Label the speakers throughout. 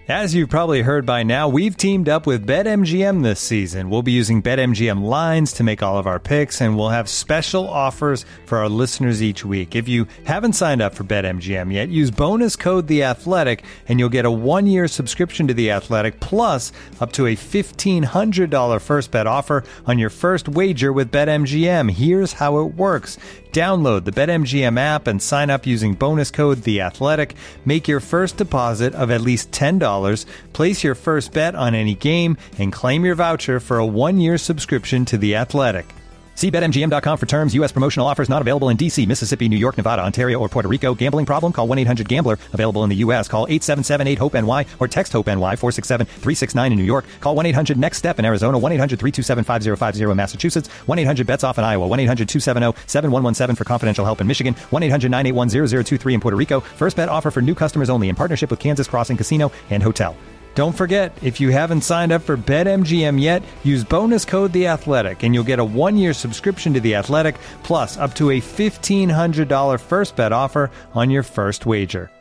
Speaker 1: As you've probably heard by now, we've teamed up with BetMGM this season. We'll be using BetMGM lines to make all of our picks, and we'll have special offers for our listeners each week. If you haven't signed up for BetMGM yet, use bonus code The Athletic, and you'll get a 1-year subscription to The Athletic, plus up to a $1,500 first bet offer on your first wager with BetMGM. Here's how it works. Download the BetMGM app and sign up using bonus code The Athletic. Make your first deposit of at least $10. Place your first bet on any game and claim your voucher for a 1-year subscription to The Athletic. See BetMGM.com for terms. U.S. promotional offers not available in D.C., Mississippi, New York, Nevada, Ontario, or Puerto Rico. Gambling problem? Call 1-800-GAMBLER. Available in the U.S. Call 877-8-HOPE-NY or text HOPE-NY 467-369 in New York. Call 1-800-NEXT-STEP in Arizona. 1-800-327-5050 in Massachusetts. 1-800-BETS-OFF in Iowa. 1-800-270-7117 for confidential help in Michigan. 1-800-981-0023 in Puerto Rico. First bet offer for new customers only in partnership with Kansas Crossing Casino and Hotel. Don't forget, if you haven't signed up for BetMGM yet, use bonus code The Athletic, and you'll get a 1-year subscription to The Athletic, plus up to a $1,500 first bet offer on your first wager.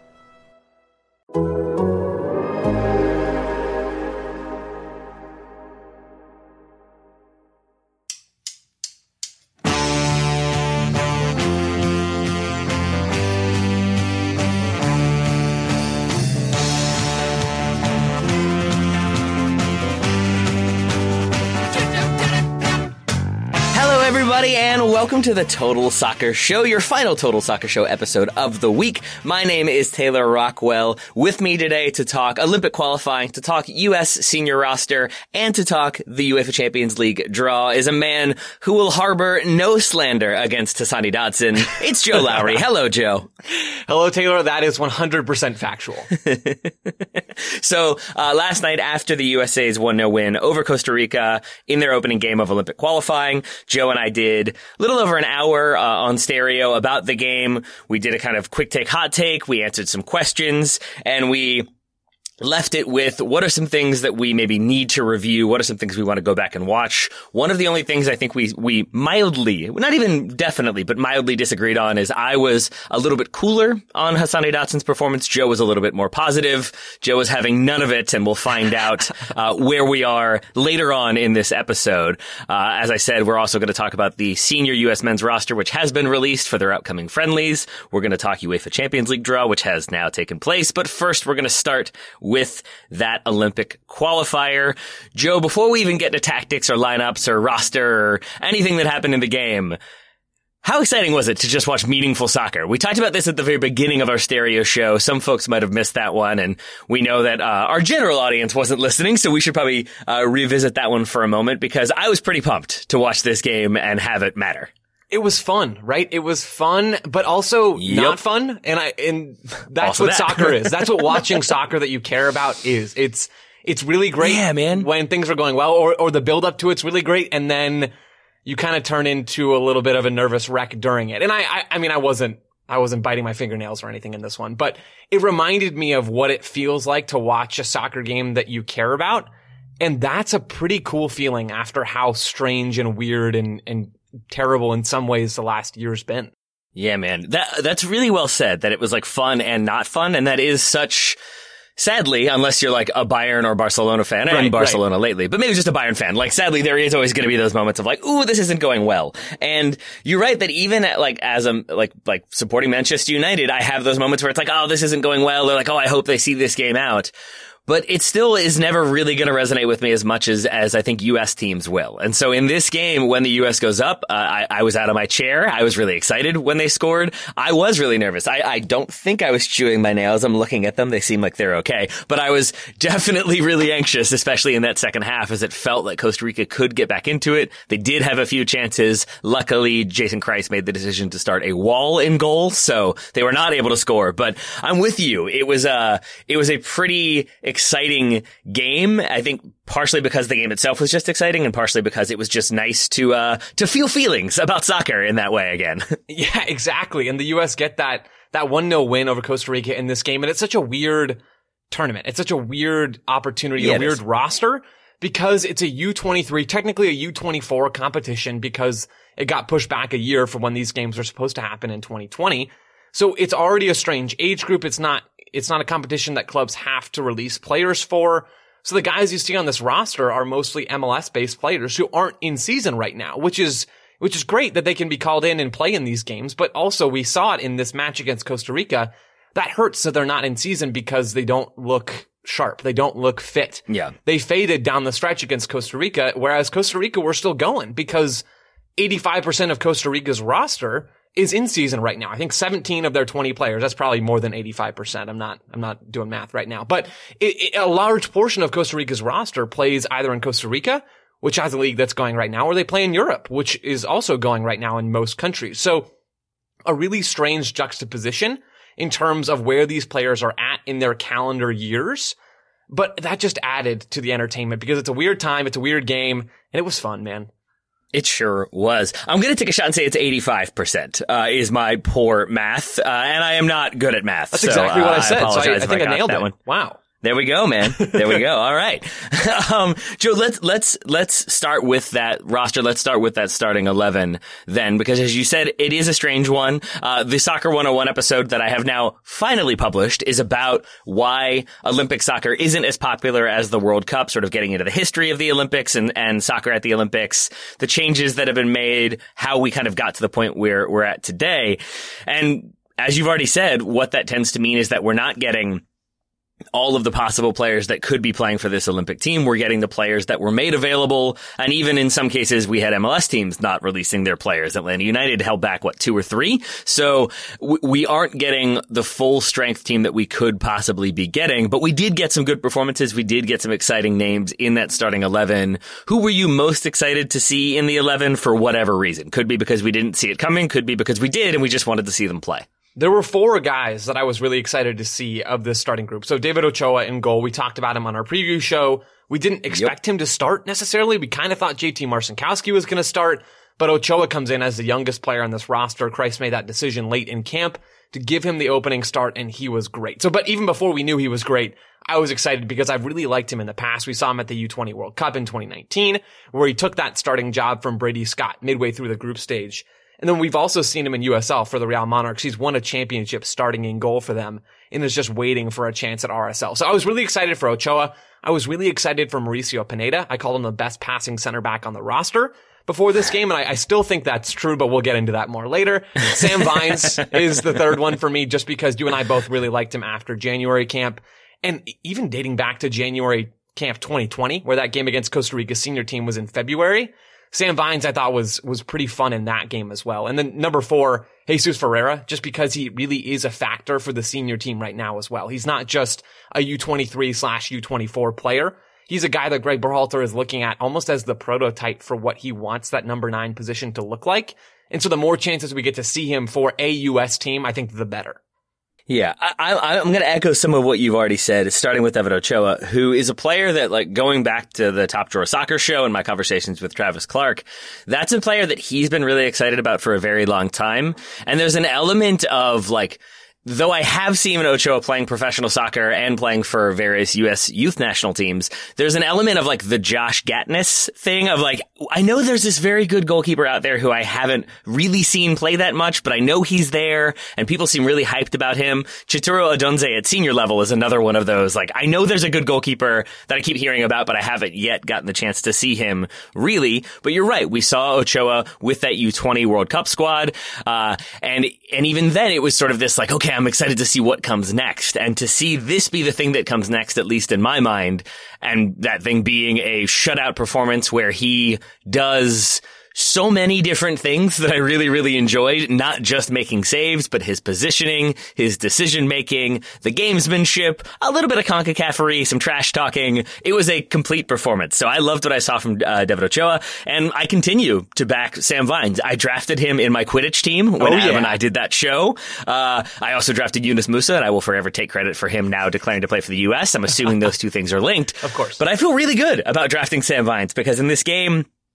Speaker 2: And welcome to the Total Soccer Show, your final Total Soccer Show episode of the week. My name is Taylor Rockwell. With me today to talk Olympic qualifying, to talk U.S. senior roster, and to talk the UEFA Champions League draw is a man who will harbor no slander against Hassani Dotson. It's Joe Lowry. Hello, Joe.
Speaker 3: Hello, Taylor. That is 100% factual.
Speaker 2: So, last night after the USA's 1-0 win over Costa Rica in their opening game of Olympic qualifying, Joe and I did a little over an hour on stereo about the game. We did a kind of quick take, hot take. We answered some questions, and we left it with what are some things that we maybe need to review? What are some things we want to go back and watch? One of the only things I think we mildly, not even definitely, but mildly disagreed on is I was a little bit cooler on Hassani Dotson's performance. Joe was a little bit more positive. Joe was having none of it, and we'll find out where we are later on in this episode. As I said, we're also going to talk about the senior U.S. men's roster, which has been released for their upcoming friendlies. We're going to talk UEFA Champions League draw, which has now taken place. But first, we're going to start with that Olympic qualifier. Joe, before we even get to tactics or lineups or roster or anything that happened in the game, how exciting was it to just watch meaningful soccer? We talked about this at the very beginning of our stereo show. Some folks might have missed that one, and we know that our general audience wasn't listening, so we should probably revisit that one for a moment, because I was pretty pumped to watch this game and have it matter.
Speaker 3: It was fun, right? It was fun, but also not fun. And that's what soccer is. That's what watching soccer that you care about is. It's really great.
Speaker 2: Yeah, man.
Speaker 3: When things are going well, or the build up to it's really great. And then you kind of turn into a little bit of a nervous wreck during it. And I mean, I wasn't biting my fingernails or anything in this one, but it reminded me of what it feels like to watch a soccer game that you care about. And that's a pretty cool feeling after how strange and weird and terrible in some ways the last year's been.
Speaker 2: Yeah, man. That's really well said, that it was like fun and not fun. And that is such, sadly, unless you're like a Bayern or Barcelona fan, and Barcelona lately, but maybe just a Bayern fan. Like, sadly, there is always going to be those moments of like, ooh, this isn't going well. And you're right that even at like, as a, like supporting Manchester United, I have those moments where it's like, oh, this isn't going well. Or like, oh, I hope they see this game out. But it still is never really going to resonate with me as much as I think U.S. teams will. And so in this game, when the U.S. goes up, I was out of my chair. I was really excited when they scored. I was really nervous. I don't think I was chewing my nails. I'm looking at them. They seem like they're okay. But I was definitely really anxious, especially in that second half, as it felt like Costa Rica could get back into it. They did have a few chances. Luckily, Jason Kreis made the decision to start a wall in goal, so they were not able to score. But I'm with you. It was a pretty exciting game. I think partially because the game itself was just exciting, and partially because it was just nice to feel feelings about soccer in that way again.
Speaker 3: Yeah, exactly. And the U.S. get that 1-0 win over Costa Rica in this game. And it's such a weird tournament. It's such a weird opportunity, a weird roster, because it's a U23, technically a U24 competition, because it got pushed back a year for when these games were supposed to happen in 2020. So it's already a strange age group. It's not a competition that clubs have to release players for. So the guys you see on this roster are mostly MLS-based players who aren't in season right now, which is great that they can be called in and play in these games. But also we saw it in this match against Costa Rica. That hurts that they're not in season because they don't look sharp. They don't look fit.
Speaker 2: Yeah.
Speaker 3: They faded down the stretch against Costa Rica, whereas Costa Rica were still going because 85% of Costa Rica's roster is in season right now. I think 17 of their 20 players. That's probably more than 85%. I'm not doing math right now, but a large portion of Costa Rica's roster plays either in Costa Rica, which has a league that's going right now, or they play in Europe, which is also going right now in most countries. So a really strange juxtaposition in terms of where these players are at in their calendar years. But that just added to the entertainment because it's a weird time. It's a weird game and it was fun, man.
Speaker 2: It sure was. I'm going to take a shot and say it's 85%, is my poor math. And I am not good at math.
Speaker 3: That's exactly what I said.
Speaker 2: So
Speaker 3: I think I nailed
Speaker 2: that
Speaker 3: it.
Speaker 2: One.
Speaker 3: Wow.
Speaker 2: There we go, man. There we go. All right. Joe, let's start with that roster. Let's start with that starting 11 then, because as you said, it is a strange one. The Soccer 101 episode that I have now finally published is about why Olympic soccer isn't as popular as the World Cup, sort of getting into the history of the Olympics and soccer at the Olympics, the changes that have been made, how we kind of got to the point where we're at today. And as you've already said, what that tends to mean is that we're not getting all of the possible players that could be playing for this Olympic team. We're getting the players that were made available. And even in some cases, we had MLS teams not releasing their players. Atlanta United held back, 2 or 3? So we aren't getting the full strength team that we could possibly be getting, but we did get some good performances. We did get some exciting names in that starting 11. Who were you most excited to see in the 11 for whatever reason? Could be because we didn't see it coming. Could be because we did and we just wanted to see them play.
Speaker 3: There were 4 guys that I was really excited to see of this starting group. So David Ochoa in goal. We talked about him on our preview show. We didn't expect him to start necessarily. We kind of thought JT Marcinkowski was going to start, but Ochoa comes in as the youngest player on this roster. Christ made that decision late in camp to give him the opening start, and he was great. So, but even before we knew he was great, I was excited because I've really liked him in the past. We saw him at the U20 World Cup in 2019, where he took that starting job from Brady Scott midway through the group stage. And then we've also seen him in USL for the Real Monarchs. He's won a championship starting in goal for them and is just waiting for a chance at RSL. So I was really excited for Ochoa. I was really excited for Mauricio Pineda. I called him the best passing center back on the roster before this game, and I still think that's true, but we'll get into that more later. Sam Vines is the third one for me just because you and I both really liked him after January camp. And even dating back to January camp 2020, where that game against Costa Rica's senior team was in February, Sam Vines, I thought was pretty fun in that game as well. And then number 4, Jesus Ferreira, just because he really is a factor for the senior team right now as well. He's not just a U23/U24 player. He's a guy that Greg Berhalter is looking at almost as the prototype for what he wants that number 9 position to look like. And so the more chances we get to see him for a U.S. team, I think the better.
Speaker 2: Yeah, I'm going to echo some of what you've already said, starting with David Ochoa, who is a player that, like, going back to the Top Drawer Soccer show and my conversations with Travis Clark, that's a player that he's been really excited about for a very long time. And there's an element of, like, though I have seen Ochoa playing professional soccer and playing for various U.S. youth national teams, there's an element of, like, the Josh Gatness thing of, like, I know there's this very good goalkeeper out there who I haven't really seen play that much, but I know he's there and people seem really hyped about him. Chituro Odunze at senior level is another one of those. Like, I know there's a good goalkeeper that I keep hearing about, but I haven't yet gotten the chance to see him really. But you're right. We saw Ochoa with that U20 World Cup squad. And even then it was sort of this, like, okay, I'm excited to see what comes next, and to see this be the thing that comes next, at least in my mind, and that thing being a shutout performance where he does so many different things that I really, really enjoyed, not just making saves, but his positioning, his decision-making, the gamesmanship, a little bit of CONCACAF-ery, some trash talking. It was a complete performance. So I loved what I saw from David Ochoa, and I continue to back Sam Vines. I drafted him in my Quidditch team when Adam and I did that show. I also drafted Yunus Musa, and I will forever take credit for him now declaring to play for the U.S. I'm assuming those two things are linked.
Speaker 3: Of course.
Speaker 2: But I feel really good about drafting Sam Vines because in this game,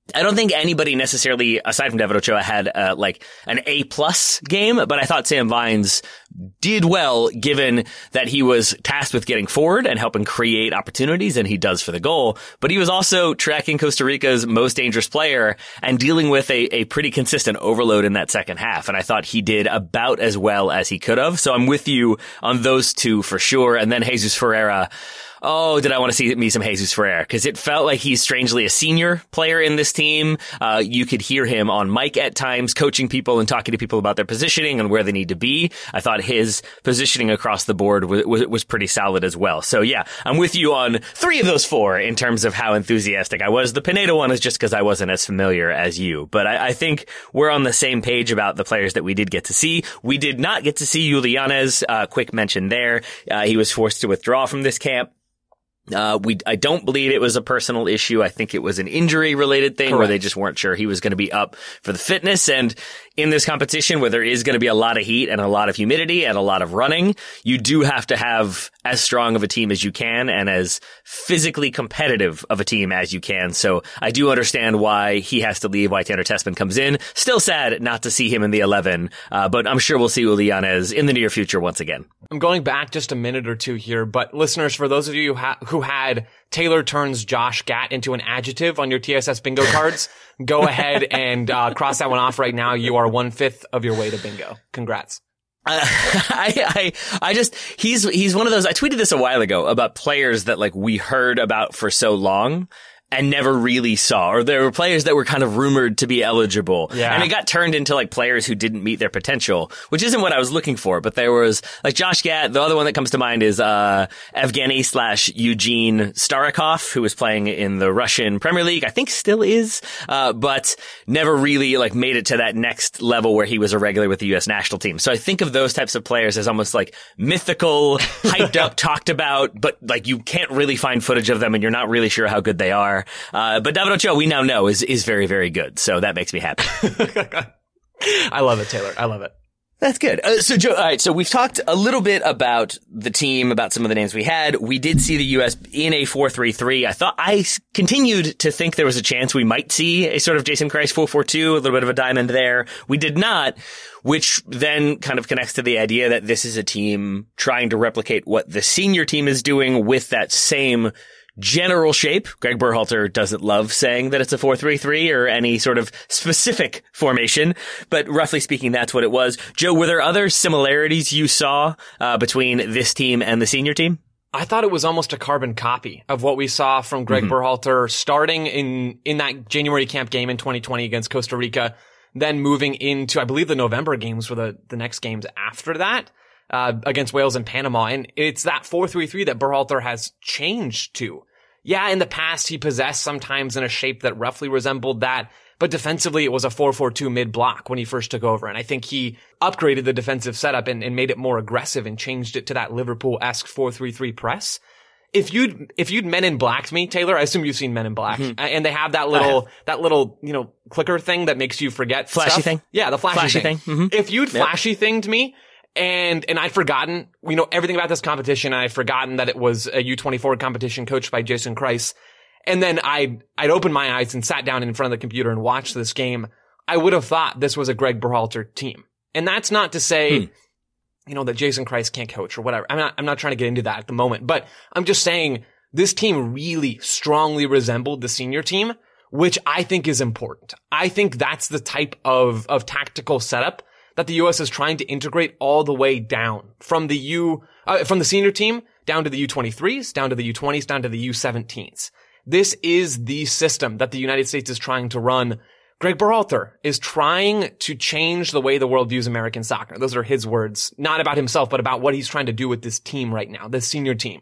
Speaker 2: I don't think anybody necessarily, aside from David Ochoa, had like an A+ game, but I thought Sam Vines did well given that he was tasked with getting forward and helping create opportunities, and he does for the goal. But he was also tracking Costa Rica's most dangerous player and dealing with a pretty consistent overload in that second half. And I thought he did about as well as he could have. So I'm with you on those two for sure. And then Jesus Ferreira. Oh, did I want to see me some Jesus Ferreira? Because it felt like he's strangely a senior player in this team. You could hear him on mic at times, coaching people and talking to people about their positioning and where they need to be. I thought his positioning across the board was pretty solid as well. So yeah, I'm with you on 3 of those 4 in terms of how enthusiastic I was. The Pineda one is just because I wasn't as familiar as you. But I think we're on the same page about the players that we did get to see. We did not get to see Yuli Yanez. Quick mention there. He was forced to withdraw from this camp. I don't believe it was a personal issue. I think it was an injury related thing. Correct. Where they just weren't sure he was going to be up for the fitness. And in this competition where there is going to be a lot of heat and a lot of humidity and a lot of running, you do have to have as strong of a team as you can and as physically competitive of a team as you can. So I do understand why he has to leave, why Tanner Tessman comes in. Still sad not to see him in the 11, but I'm sure we'll see Yuli Yanez in the near future once again.
Speaker 3: I'm going back just a minute or two here, but listeners, for those of you who had Taylor turns Josh Gatt into an adjective on your TSS bingo cards, go ahead and cross that one off right now. You are 1/5 of your way to bingo. Congrats.
Speaker 2: He's one of those, I tweeted this a while ago about players that like we heard about for so long and never really saw, or there were players that were kind of rumored to be eligible. Yeah. And it got turned into like players who didn't meet their potential, which isn't what I was looking for. But there was like Josh Gatt. The other one that comes to mind is, Evgeny/Eugene Starikov, who was playing in the Russian Premier League. I think still is, but never really like made it to that next level where he was a regular with the U.S. national team. So I think of those types of players as almost like mythical, hyped up, talked about, but like you can't really find footage of them and you're not really sure how good they are. But David Ochoa, we now know, is very, very good. So that makes me happy.
Speaker 3: I love it, Taylor. I love it.
Speaker 2: That's good. So Joe, all right. So we've talked a little bit about the team, about some of the names we had. We did see the U.S. in a 4-3-3. I continued to think there was a chance we might see a sort of Jason Kreis 4-4-2, a little bit of a diamond there. We did not, which then kind of connects to the idea that this is a team trying to replicate what the senior team is doing with that same general shape. Greg Berhalter doesn't love saying that it's a 4-3-3 or any sort of specific formation, but roughly speaking, that's what it was. Joe, were there other similarities you saw between this team and the senior team?
Speaker 3: I thought it was almost a carbon copy of what we saw from Greg Berhalter starting in that January camp game in 2020 against Costa Rica, then moving into, I believe, the November games were the next games after that. Against Wales and Panama. And it's that 4-3-3 that Berhalter has changed to. Yeah, in the past, he possessed sometimes in a shape that roughly resembled that, but defensively, it was a 4-4-2 mid-block when he first took over. And I think he upgraded the defensive setup and made it more aggressive and changed it to that Liverpool-esque 4-3-3 press. If you'd Men in Blacked me, Taylor, I assume you've seen Men in Black, and they have that little, clicker thing that makes you forget
Speaker 2: flashy
Speaker 3: stuff.
Speaker 2: Thing.
Speaker 3: Yeah, the flashy thing.
Speaker 2: Mm-hmm.
Speaker 3: If you'd flashy thinged me, and I'd forgotten, everything about this competition. And I'd forgotten that it was a U24 competition coached by Jason Kreis. And then I'd opened my eyes and sat down in front of the computer and watched this game. I would have thought this was a Greg Berhalter team. And that's not to say, that Jason Kreis can't coach or whatever. I'm not trying to get into that at the moment, but I'm just saying this team really strongly resembled the senior team, which I think is important. I think that's the type of tactical setup that the U.S. is trying to integrate all the way down from the senior team down to the U23s, down to the U20s, down to the U17s. This is the system that the United States is trying to run. Greg Berhalter is trying to change the way the world views American soccer. Those are his words, not about himself, but about what he's trying to do with this team right now, this senior team.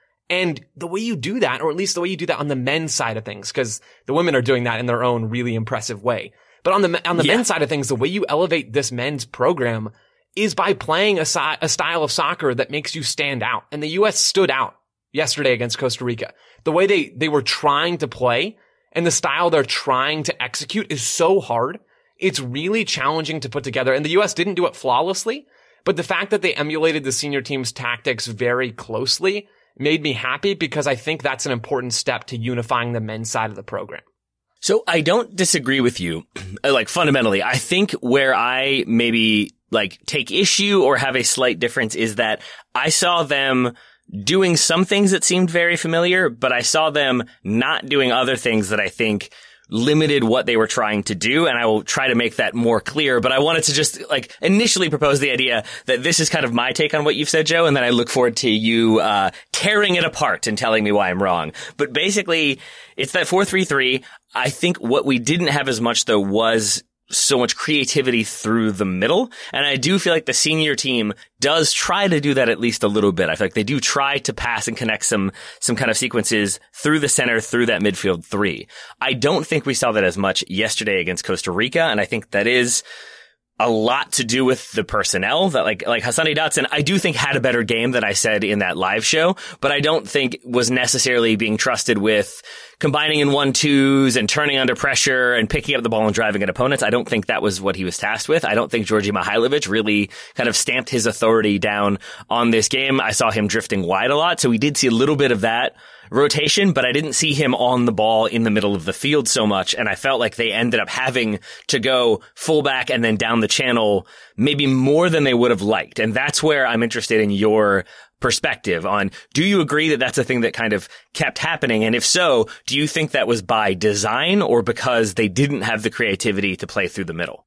Speaker 3: And the way you do that, or at least the way you do that on the men's side of things, because the women are doing that in their own really impressive way. But on the men's side of things, the way you elevate this men's program is by playing a style of soccer that makes you stand out. And the U.S. stood out yesterday against Costa Rica. The way they were trying to play and the style they're trying to execute is so hard. It's really challenging to put together. And the U.S. didn't do it flawlessly, but the fact that they emulated the senior team's tactics very closely made me happy because I think that's an important step to unifying the men's side of the program.
Speaker 2: So I don't disagree with you, like fundamentally. I think where I maybe like take issue or have a slight difference is that I saw them doing some things that seemed very familiar, but I saw them not doing other things that I think limited what they were trying to do, and I will try to make that more clear. But I wanted to just like initially propose the idea that this is kind of my take on what you've said, Joe, and then I look forward to you tearing it apart and telling me why I'm wrong. But basically, it's that 4-3-3. I think what we didn't have as much though was so much creativity through the middle. And I do feel like the senior team does try to do that at least a little bit. I feel like they do try to pass and connect some kind of sequences through the center, through that midfield three. I don't think we saw that as much yesterday against Costa Rica. And I think that is a lot to do with the personnel that like Hassani Dotson, I do think had a better game than I said in that live show, but I don't think was necessarily being trusted with combining in 1-2s and turning under pressure and picking up the ball and driving at opponents. I don't think that was what he was tasked with. I don't think Djordje Mihailovic really kind of stamped his authority down on this game. I saw him drifting wide a lot, so we did see a little bit of that rotation, but I didn't see him on the ball in the middle of the field so much, and I felt like they ended up having to go fullback and then down the channel maybe more than they would have liked. And that's where I'm interested in your perspective on, do you agree that that's a thing that kind of kept happening? And if so, do you think that was by design or because they didn't have the creativity to play through the middle?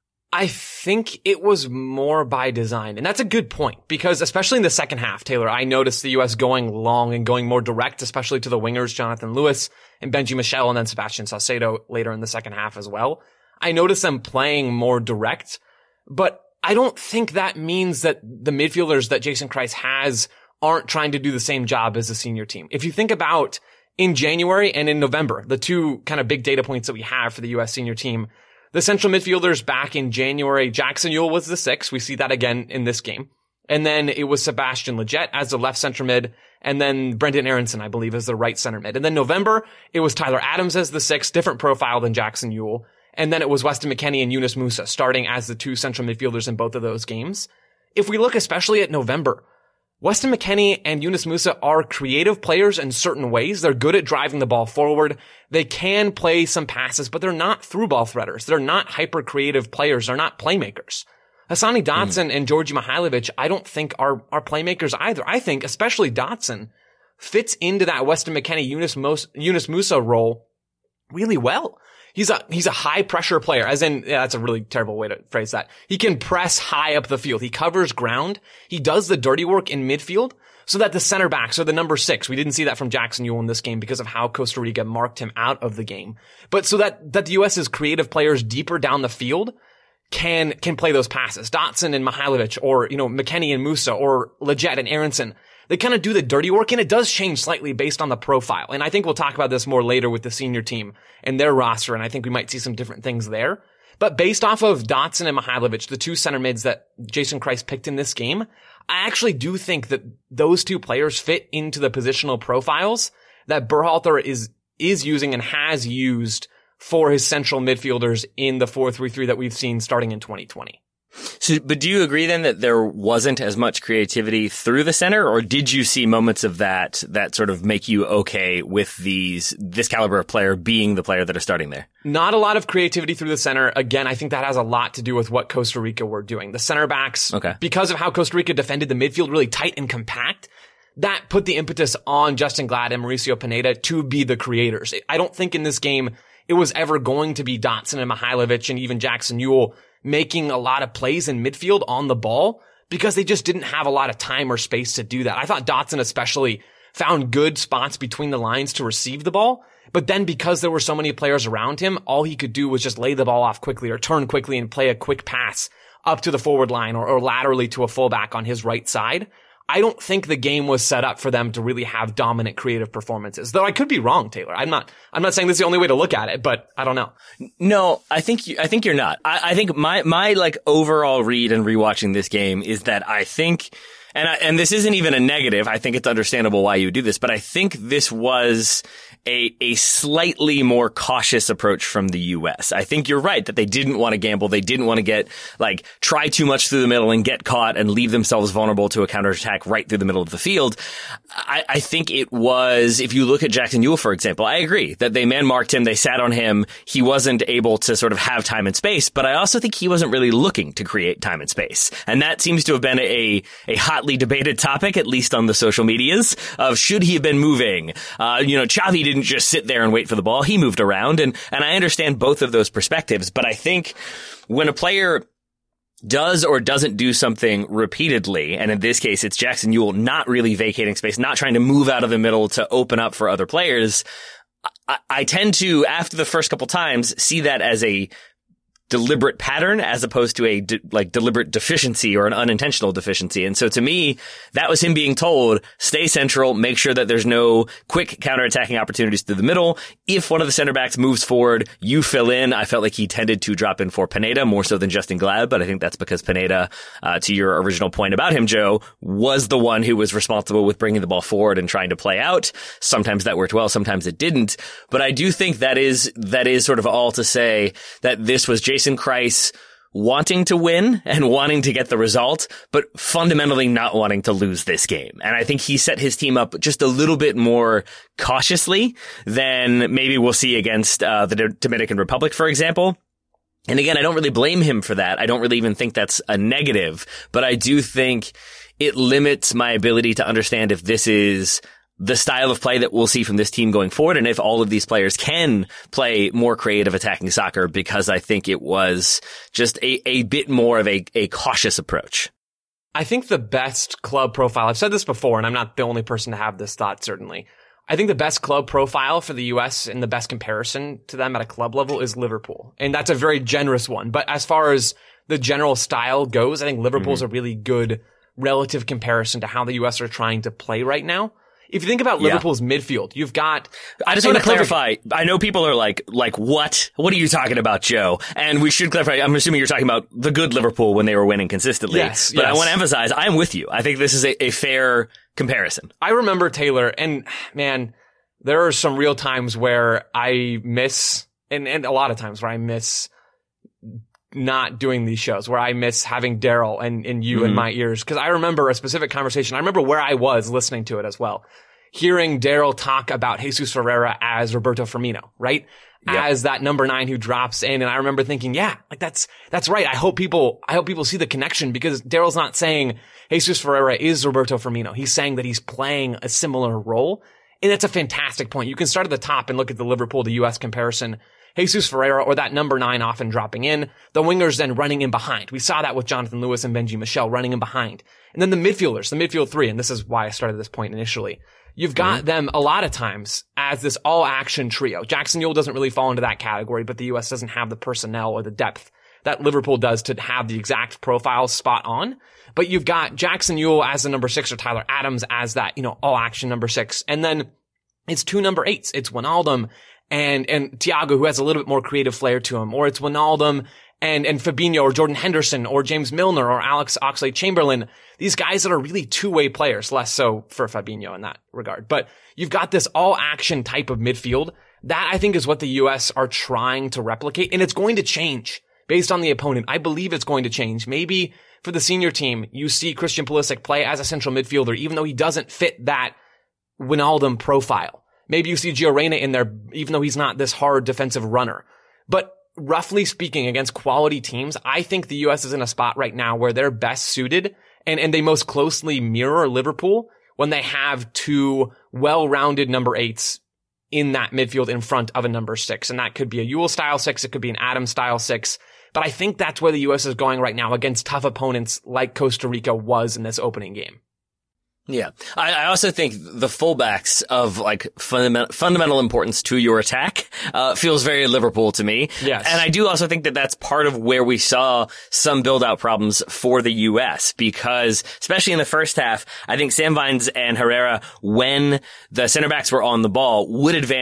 Speaker 3: I think it was more by design. And that's a good point because especially in the second half, Taylor, I noticed the U.S. going long and going more direct, especially to the wingers, Jonathan Lewis and Benji Michel and then Sebastian Saucedo later in the second half as well. I noticed them playing more direct, but I don't think that means that the midfielders that Jason Kreis has aren't trying to do the same job as the senior team. If you think about in January and in November, the two kind of big data points that we have for the U.S. senior team, the central midfielders back in January, Jackson Yueill was the 6. We see that again in this game. And then it was Sebastian Lletget as the left center mid, and then Brenden Aaronson, I believe, as the right center mid. And then November, it was Tyler Adams as the 6, different profile than Jackson Yueill. And then it was Weston McKennie and Yunus Musah starting as the two central midfielders in both of those games. If we look especially at November, Weston McKennie and Yunus Musah are creative players in certain ways. They're good at driving the ball forward. They can play some passes, but they're not through ball threaders. They're not hyper creative players. They're not playmakers. Hassani Dotson and Djordje Mihailovic, I don't think are playmakers either. I think especially Dotson fits into that Weston McKennie, Yunus Musah role really well. He's a high pressure player, as in, yeah, that's a really terrible way to phrase that. He can press high up the field. He covers ground. He does the dirty work in midfield so that the center backs or the number 6, we didn't see that from Jackson Yueill in this game because of how Costa Rica marked him out of the game. But so that the U.S.'s creative players deeper down the field can play those passes. Dotson and Mihailovic or, McKennie and Musah or Lletget and Aaronson. They kind of do the dirty work, and it does change slightly based on the profile. And I think we'll talk about this more later with the senior team and their roster, and I think we might see some different things there. But based off of Dotson and Mihailovic, the two center mids that Jason Kreis picked in this game, I actually do think that those two players fit into the positional profiles that Berhalter is using and has used for his central midfielders in the 4-3-3 that we've seen starting in 2020.
Speaker 2: So, but do you agree then that there wasn't as much creativity through the center, or did you see moments of that sort of make you okay with this caliber of player being the player that are starting there?
Speaker 3: Not a lot of creativity through the center. Again, I think that has a lot to do with what Costa Rica were doing. The center backs, because of how Costa Rica defended the midfield really tight and compact, that put the impetus on Justin Glad and Mauricio Pineda to be the creators. I don't think in this game it was ever going to be Dotson and Mihailovic and even Jackson Yueill making a lot of plays in midfield on the ball because they just didn't have a lot of time or space to do that. I thought Dotson especially found good spots between the lines to receive the ball, but then because there were so many players around him, all he could do was just lay the ball off quickly or turn quickly and play a quick pass up to the forward line or laterally to a fullback on his right side. I don't think the game was set up for them to really have dominant creative performances. Though I could be wrong, Taylor. I'm not saying this is the only way to look at it, but I don't know.
Speaker 2: No, I think you're not. I think my like overall read and rewatching this game is that I think And this isn't even a negative. I think it's understandable why you would do this, but I think this was a slightly more cautious approach from the U.S. I think you're right that they didn't want to gamble. They didn't want to try too much through the middle and get caught and leave themselves vulnerable to a counterattack right through the middle of the field. I think it was, if you look at Jackson Yueill, for example, I agree that they man-marked him. They sat on him. He wasn't able to sort of have time and space, but I also think he wasn't really looking to create time and space. And that seems to have been a hotly debated topic, at least on the social medias, of should he have been moving? Xavi didn't just sit there and wait for the ball. He moved around. And I understand both of those perspectives, but I think when a player does or doesn't do something repeatedly, and in this case, it's Jackson Yueill not really vacating space, not trying to move out of the middle to open up for other players, I tend to, after the first couple times, see that as a deliberate pattern as opposed to a deliberate deficiency or an unintentional deficiency. And so to me, that was him being told, stay central, make sure that there's no quick counterattacking opportunities through the middle. If one of the center backs moves forward, you fill in. I felt like he tended to drop in for Pineda more so than Justin Glad, but I think that's because Pineda, to your original point about him, Joe, was the one who was responsible with bringing the ball forward and trying to play out. Sometimes that worked well, sometimes it didn't. But I do think that is sort of all to say that this was Jason Kreis wanting to win and wanting to get the result, but fundamentally not wanting to lose this game. And I think he set his team up just a little bit more cautiously than maybe we'll see against the Dominican Republic, for example. And again, I don't really blame him for that. I don't really even think that's a negative, but I do think it limits my ability to understand if this is the style of play that we'll see from this team going forward, and if all of these players can play more creative attacking soccer, because I think it was just a bit more of a cautious approach.
Speaker 3: I think the best club profile, I've said this before, and I'm not the only person to have this thought, certainly. I think the best club profile for the U.S. and the best comparison to them at a club level is Liverpool. And that's a very generous one. But as far as the general style goes, I think Liverpool's a really good relative comparison to how the U.S. are trying to play right now. If you think about Liverpool's midfield, you've got...
Speaker 2: I just want to clarify. I know people are like, what? What are you talking about, Joe? And we should clarify. I'm assuming you're talking about the good Liverpool when they were winning consistently.
Speaker 3: Yes.
Speaker 2: But I want to emphasize, I'm with you. I think this is a fair comparison.
Speaker 3: I remember Taylor, and man, there are some real times where I miss, and a lot of times where I miss not doing these shows, where I miss having Daryl and you in my ears. Cause I remember a specific conversation. I remember where I was listening to it as well. Hearing Daryl talk about Jesus Ferreira as Roberto Firmino, right? Yep. As that number 9 who drops in. And I remember thinking, yeah, like that's right. I hope people see the connection, because Daryl's not saying Jesus Ferreira is Roberto Firmino. He's saying that he's playing a similar role. And that's a fantastic point. You can start at the top and look at the Liverpool to US comparison. Jesus Ferreira or that number 9 often dropping in, the wingers then running in behind. We saw that with Jonathan Lewis and Benji Michel running in behind. And then the midfielders, the midfield 3, and this is why I started this point initially. You've got them a lot of times as this all-action trio. Jackson Yueill doesn't really fall into that category, but the U.S. doesn't have the personnel or the depth that Liverpool does to have the exact profile spot on. But you've got Jackson Yueill as the number 6 or Tyler Adams as that, all-action number 6. And then it's 2 number 8s. It's Wijnaldum and Thiago, who has a little bit more creative flair to him, or it's Wijnaldum and Fabinho or Jordan Henderson or James Milner or Alex Oxlade-Chamberlain. These guys that are really two-way players, less so for Fabinho in that regard. But you've got this all-action type of midfield. That, I think, is what the U.S. are trying to replicate, and it's going to change based on the opponent. I believe it's going to change. Maybe for the senior team, you see Christian Pulisic play as a central midfielder, even though he doesn't fit that Wijnaldum profile. Maybe you see Gio Reyna in there, even though he's not this hard defensive runner. But roughly speaking, against quality teams, I think the U.S. is in a spot right now where they're best suited and they most closely mirror Liverpool when they have 2 well-rounded number 8s in that midfield in front of a number 6. And that could be a Yueill-style 6. It could be an Adams-style 6. But I think that's where the U.S. is going right now against tough opponents like Costa Rica was in this opening game.
Speaker 2: Yeah. I also think the fullbacks of fundamental importance to your attack, feels very Liverpool to me.
Speaker 3: Yes.
Speaker 2: And I do also think that that's part of where we saw some build out problems for the U.S. because especially in the first half, I think Sam Vines and Herrera, when the center backs were on the ball, would advance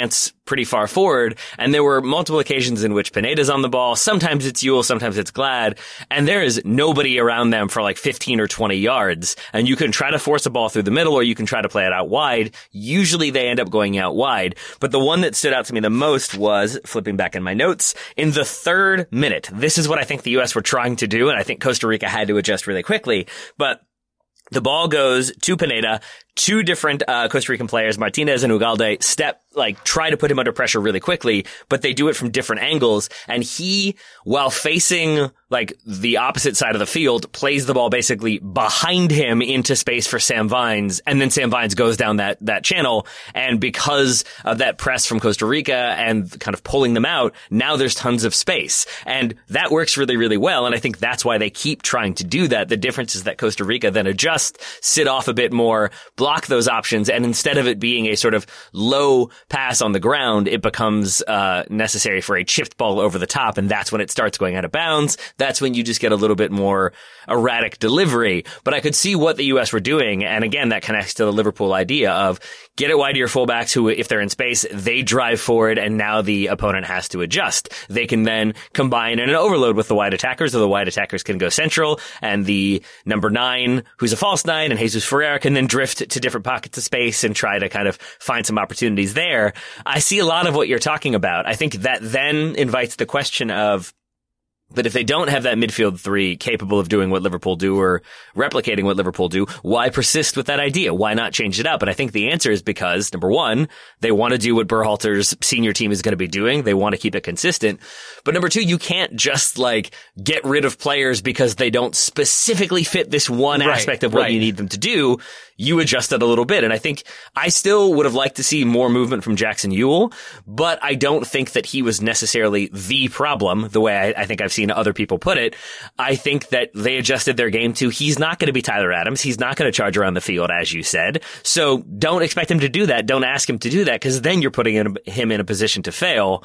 Speaker 2: pretty far forward, and there were multiple occasions in which Pineda's on the ball. Sometimes it's Ewell, sometimes it's Glad, and there is nobody around them for like 15 or 20 yards. And you can try to force a ball through the middle, or you can try to play it out wide. Usually they end up going out wide. But the one that stood out to me the most was, flipping back in my notes, in the 3rd minute. This is what I think the U.S. were trying to do, and I think Costa Rica had to adjust really quickly. But the ball goes to Pineda. 2 different Costa Rican players, Martinez and Ugalde, try to put him under pressure really quickly, but they do it from different angles. And he, while facing the opposite side of the field, plays the ball basically behind him into space for Sam Vines, and then Sam Vines goes down that channel. And because of that press from Costa Rica and kind of pulling them out, now there's tons of space. And that works really, really well. And I think that's why they keep trying to do that. The difference is that Costa Rica then adjust, sit off a bit more, block those options, and instead of it being a sort of low pass on the ground, it becomes necessary for a chipped ball over the top, and that's when it starts going out of bounds. That's when you just get a little bit more erratic delivery. But I could see what the U.S. were doing, and again, that connects to the Liverpool idea of get it wide to your fullbacks who, if they're in space, they drive forward, and now the opponent has to adjust. They can then combine in an overload with the wide attackers, or the wide attackers can go central, and the number 9, who's a false 9, and Jesus Ferreira can then drift to different pockets of space and try to kind of find some opportunities there. I see a lot of what you're talking about. I think that then invites the question of, but if they don't have that midfield 3 capable of doing what Liverpool do or replicating what Liverpool do, why persist with that idea? Why not change it up? And I think the answer is because, number 1, they want to do what Berhalter's senior team is going to be doing. They want to keep it consistent. But number 2, you can't just get rid of players because they don't specifically fit this one aspect of what you need them to do. You adjust it a little bit. And I think I still would have liked to see more movement from Jackson Ewell, but I don't think that he was necessarily the problem, the way I think I've seen other people put it. I think that they adjusted their game to, he's not going to be Tyler Adams. He's not going to charge around the field, as you said. So don't expect him to do that. Don't ask him to do that, because then you're putting him in a position to fail.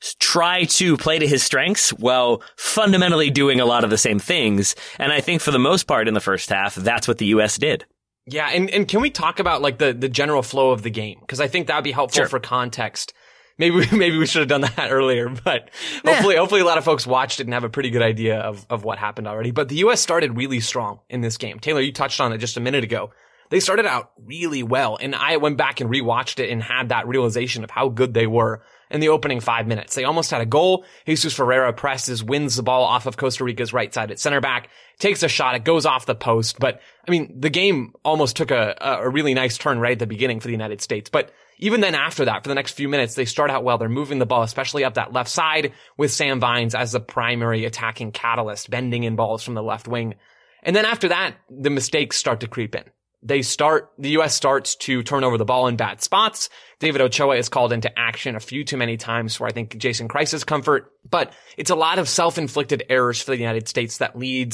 Speaker 2: Try to play to his strengths while fundamentally doing a lot of the same things. And I think for the most part in the first half, that's what the U.S. did.
Speaker 3: Yeah, and can we talk about the general flow of the game? Because I think that would be helpful for context. Maybe we should have done that earlier, but hopefully a lot of folks watched it and have a pretty good idea of what happened already. But the U.S. started really strong in this game. Taylor, you touched on it just a minute ago. They started out really well, and I went back and rewatched it and had that realization of how good they were in the opening 5 minutes. They almost had a goal. Jesus Ferreira presses, wins the ball off of Costa Rica's right side at center back, takes a shot. It goes off the post. But I mean, the game almost took a really nice turn right at the beginning for the United States. But even then after that, for the next few minutes, they start out well. They're moving the ball, especially up that left side with Sam Vines as the primary attacking catalyst, bending in balls from the left wing. And then after that, the mistakes start to creep in. The U.S. starts to turn over the ball in bad spots. David Ochoa is called into action a few too many times for, I think, Jason Kreis's comfort. But it's a lot of self-inflicted errors for the United States that lead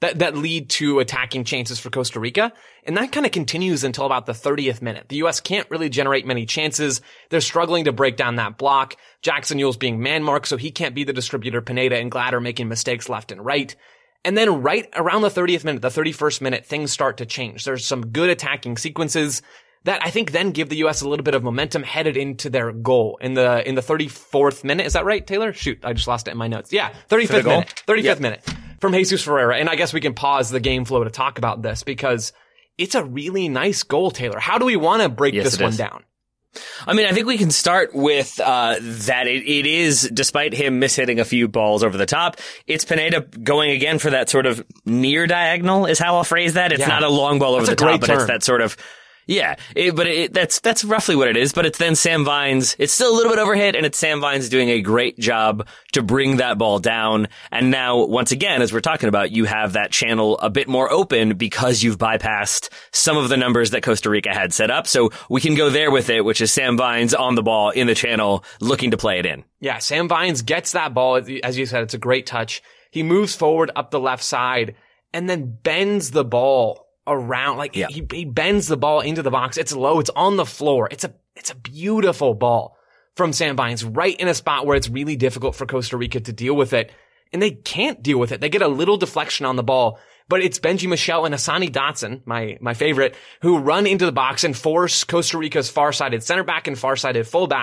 Speaker 3: to attacking chances for Costa Rica. And that kind of continues until about the 30th minute. The U.S. can't really generate many chances. They're struggling to break down that block. Jackson Ewell's being man-marked, so he can't be the distributor. Pineda and Glad are making mistakes left and right. And then right around the 30th minute, the 31st minute, things start to change. There's some good attacking sequences that I think then give the U.S. a little bit of momentum headed into their goal in the 34th minute. Is that right, Taylor? Shoot, I just lost it in my notes. Yeah, 35th minute. 35th minute from Jesus Ferreira. And I guess we can pause the game flow to talk about this because it's a really nice goal, Taylor. How do we want to break this one down?
Speaker 2: I mean, I think we can start with that it is, despite him mishitting a few balls over the top, it's Pineda going again for that sort of near diagonal is how I'll phrase that. It's not a long ball over the top, but it's that sort of... Yeah, that's roughly what it is, but it's then Sam Vines. It's still a little bit overhit, and it's Sam Vines doing a great job to bring that ball down. And now, once again, as we're talking about, you have that channel a bit more open because you've bypassed some of the numbers that Costa Rica had set up. So we can go there with it, which is Sam Vines on the ball in the channel looking to play it in.
Speaker 3: Yeah, Sam Vines gets that ball. As you said, it's a great touch. He moves forward up the left side and then bends the ball around, he bends the ball into the box. It's low. It's on the floor. It's a beautiful ball from Sam Vines right in a spot where it's really difficult for Costa Rica to deal with it. And they can't deal with it. They get a little deflection on the ball, but it's Benji Michel and Hassani Dotson, my favorite, who run into the box and force Costa Rica's far-sided center back and far-sided fullback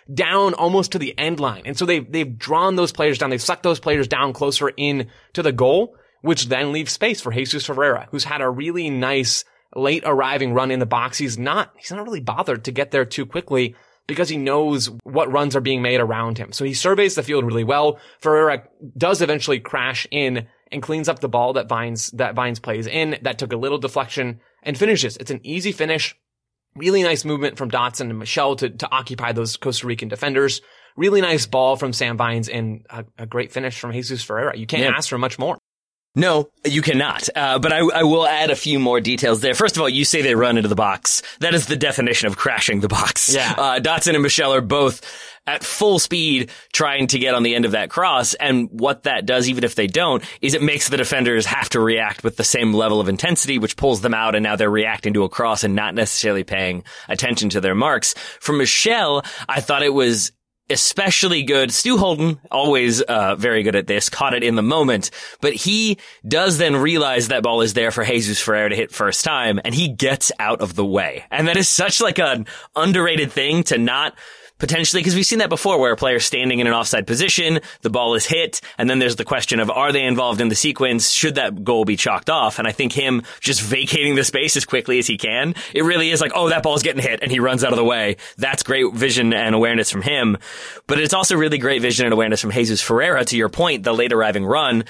Speaker 3: down almost to the end line. And so they've drawn those players down. They've sucked those players down closer in to the goal, which then leaves space for Jesus Ferreira, who's had a really nice late arriving run in the box. He's not really bothered to get there too quickly because he knows what runs are being made around him. So he surveys the field really well. Ferreira does eventually crash in and cleans up the ball that Vines plays in. That took a little deflection and finishes. It's an easy finish. Really nice movement from Dotson and Michel to occupy those Costa Rican defenders. Really nice ball from Sam Vines and a great finish from Jesus Ferreira. You can't ask for much more.
Speaker 2: No, you cannot. But I will add a few more details there. First of all, you say they run into the box. That is the definition of crashing the box.
Speaker 3: Yeah.
Speaker 2: Dotson and Michel are both at full speed trying to get on the end of that cross. And what that does, even if they don't, is it makes the defenders have to react with the same level of intensity, which pulls them out. And now they're reacting to a cross and not necessarily paying attention to their marks. For Michel, I thought it was especially good. Stu Holden, always very good at this, caught it in the moment, but he does then realize that ball is there for Jesus Ferreira to hit first time, and he gets out of the way. And that is such like an underrated thing to not potentially, because we've seen that before where a player's standing in an offside position, the ball is hit, and then there's the question of, are they involved in the sequence? Should that goal be chalked off? And I think him just vacating the space as quickly as he can, it really is like, oh, that ball's getting hit, and he runs out of the way. That's great vision and awareness from him. But it's also really great vision and awareness from Jesus Ferreira. To your point, the late arriving run.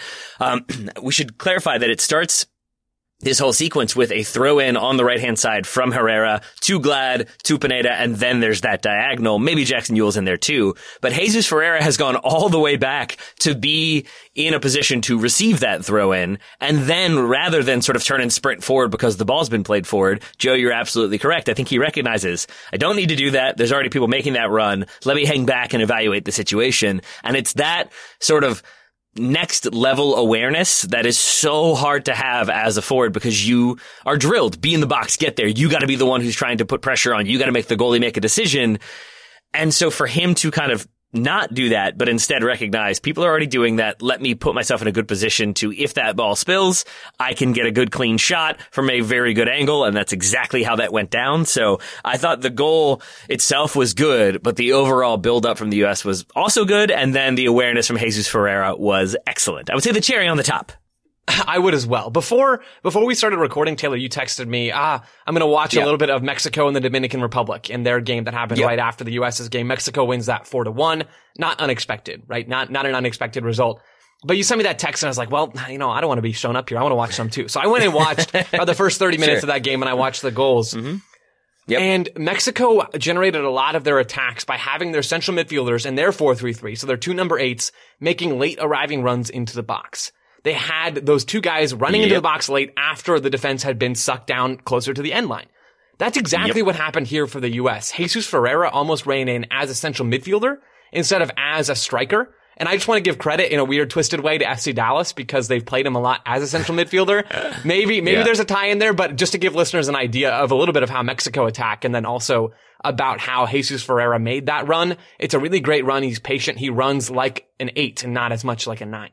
Speaker 2: We should clarify that it starts this whole sequence with a throw in on the right-hand side from Herrera to Glad to Pineda, and then there's that diagonal. Maybe Jackson Yule's in there too. But Jesus Ferreira has gone all the way back to be in a position to receive that throw in. And then rather than sort of turn and sprint forward because the ball's been played forward, Joe, you're absolutely correct. I think he recognizes, I don't need to do that. There's already people making that run. Let me hang back and evaluate the situation. And it's that sort of next level awareness that is so hard to have as a forward because you are drilled. Be in the box, get there. You got to be the one who's trying to put pressure on. You got to make the goalie make a decision. And so for him to kind of not do that, but instead recognize people are already doing that. Let me put myself in a good position to, if that ball spills, I can get a good clean shot from a very good angle. And that's exactly how that went down. So I thought the goal itself was good, but the overall build up from the U.S. was also good. And then the awareness from Jesus Ferreira was excellent. I would say the cherry on the top.
Speaker 3: I would as well. Before we started recording, Taylor, you texted me, I'm going to watch a little bit of Mexico and the Dominican Republic in their game that happened right after the U.S.'s game. Mexico wins that 4-1. Not unexpected, right? Not an unexpected result. But you sent me that text and I was like, well, I don't want to be shown up here. I want to watch some too. So I went and watched the first 30 minutes of that game and I watched the goals.
Speaker 2: Mm-hmm. Yep.
Speaker 3: And Mexico generated a lot of their attacks by having their central midfielders and their 4-3-3, so their two number 8s, making late arriving runs into the box. They had those two guys running into the box late after the defense had been sucked down closer to the end line. That's exactly what happened here for the U.S. Jesus Ferreira almost ran in as a central midfielder instead of as a striker. And I just want to give credit in a weird, twisted way to FC Dallas because they've played him a lot as a central midfielder. Maybe there's a tie in there, but just to give listeners an idea of a little bit of how Mexico attack and then also about how Jesus Ferreira made that run. It's a really great run. He's patient. He runs like an 8 and not as much like a 9.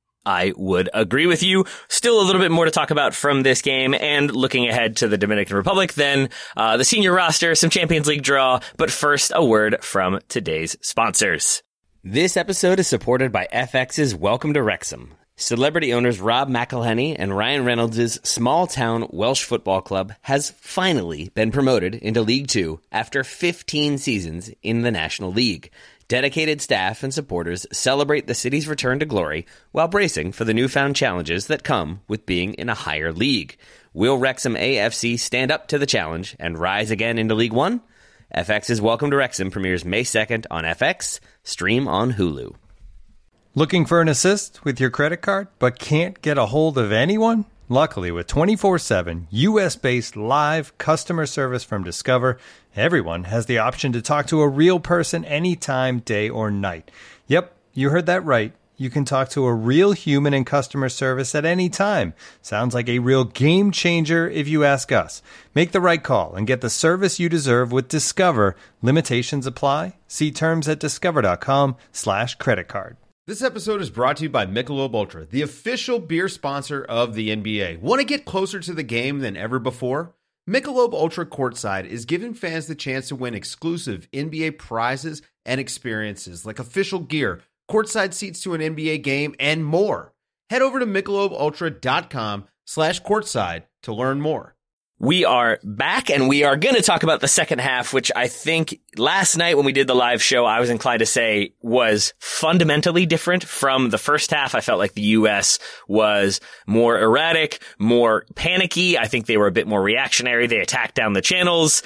Speaker 2: I would agree with you. Still a little bit more to talk about from this game and looking ahead to the Dominican Republic, then the senior roster, some Champions League draw, but first a word from today's sponsors. This episode is supported by FX's Welcome to Wrexham. Celebrity owners Rob McElhenney and Ryan Reynolds' small-town Welsh football club has finally been promoted into League Two after 15 seasons in the National League. Dedicated staff and supporters celebrate the city's return to glory while bracing for the newfound challenges that come with being in a higher league. Will Wrexham AFC stand up to the challenge and rise again into League One? FX's Welcome to Wrexham premieres May 2nd on FX, stream on Hulu.
Speaker 1: Looking for an assist with your credit card but can't get a hold of anyone? Luckily, with 24/7 U.S.-based live customer service from Discover, everyone has the option to talk to a real person anytime, day or night. Yep, you heard that right. You can talk to a real human in customer service at any time. Sounds like a real game changer if you ask us. Make the right call and get the service you deserve with Discover. Limitations apply. See terms at discover.com/creditcard.
Speaker 4: This episode is brought to you by Michelob Ultra, the official beer sponsor of the NBA. Want to get closer to the game than ever before? Michelob Ultra Courtside is giving fans the chance to win exclusive NBA prizes and experiences like official gear, courtside seats to an NBA game, and more. Head over to MichelobUltra.com/courtside to learn more.
Speaker 2: We are back, and we are going to talk about the second half, which I think last night when we did the live show, I was inclined to say was fundamentally different from the first half. I felt like the U.S. was more erratic, more panicky. I think they were a bit more reactionary. They attacked down the channels.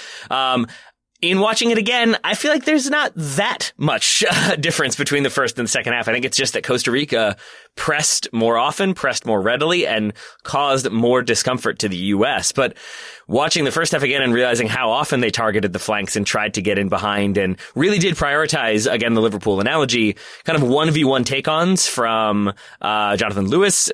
Speaker 2: In watching it again, I feel like there's not that much difference between the first and the second half. I think it's just that Costa Rica pressed more often, pressed more readily, and caused more discomfort to the U.S. But watching the first half again and realizing how often they targeted the flanks and tried to get in behind and really did prioritize, again, the Liverpool analogy, kind of 1v1 take-ons from Jonathan Lewis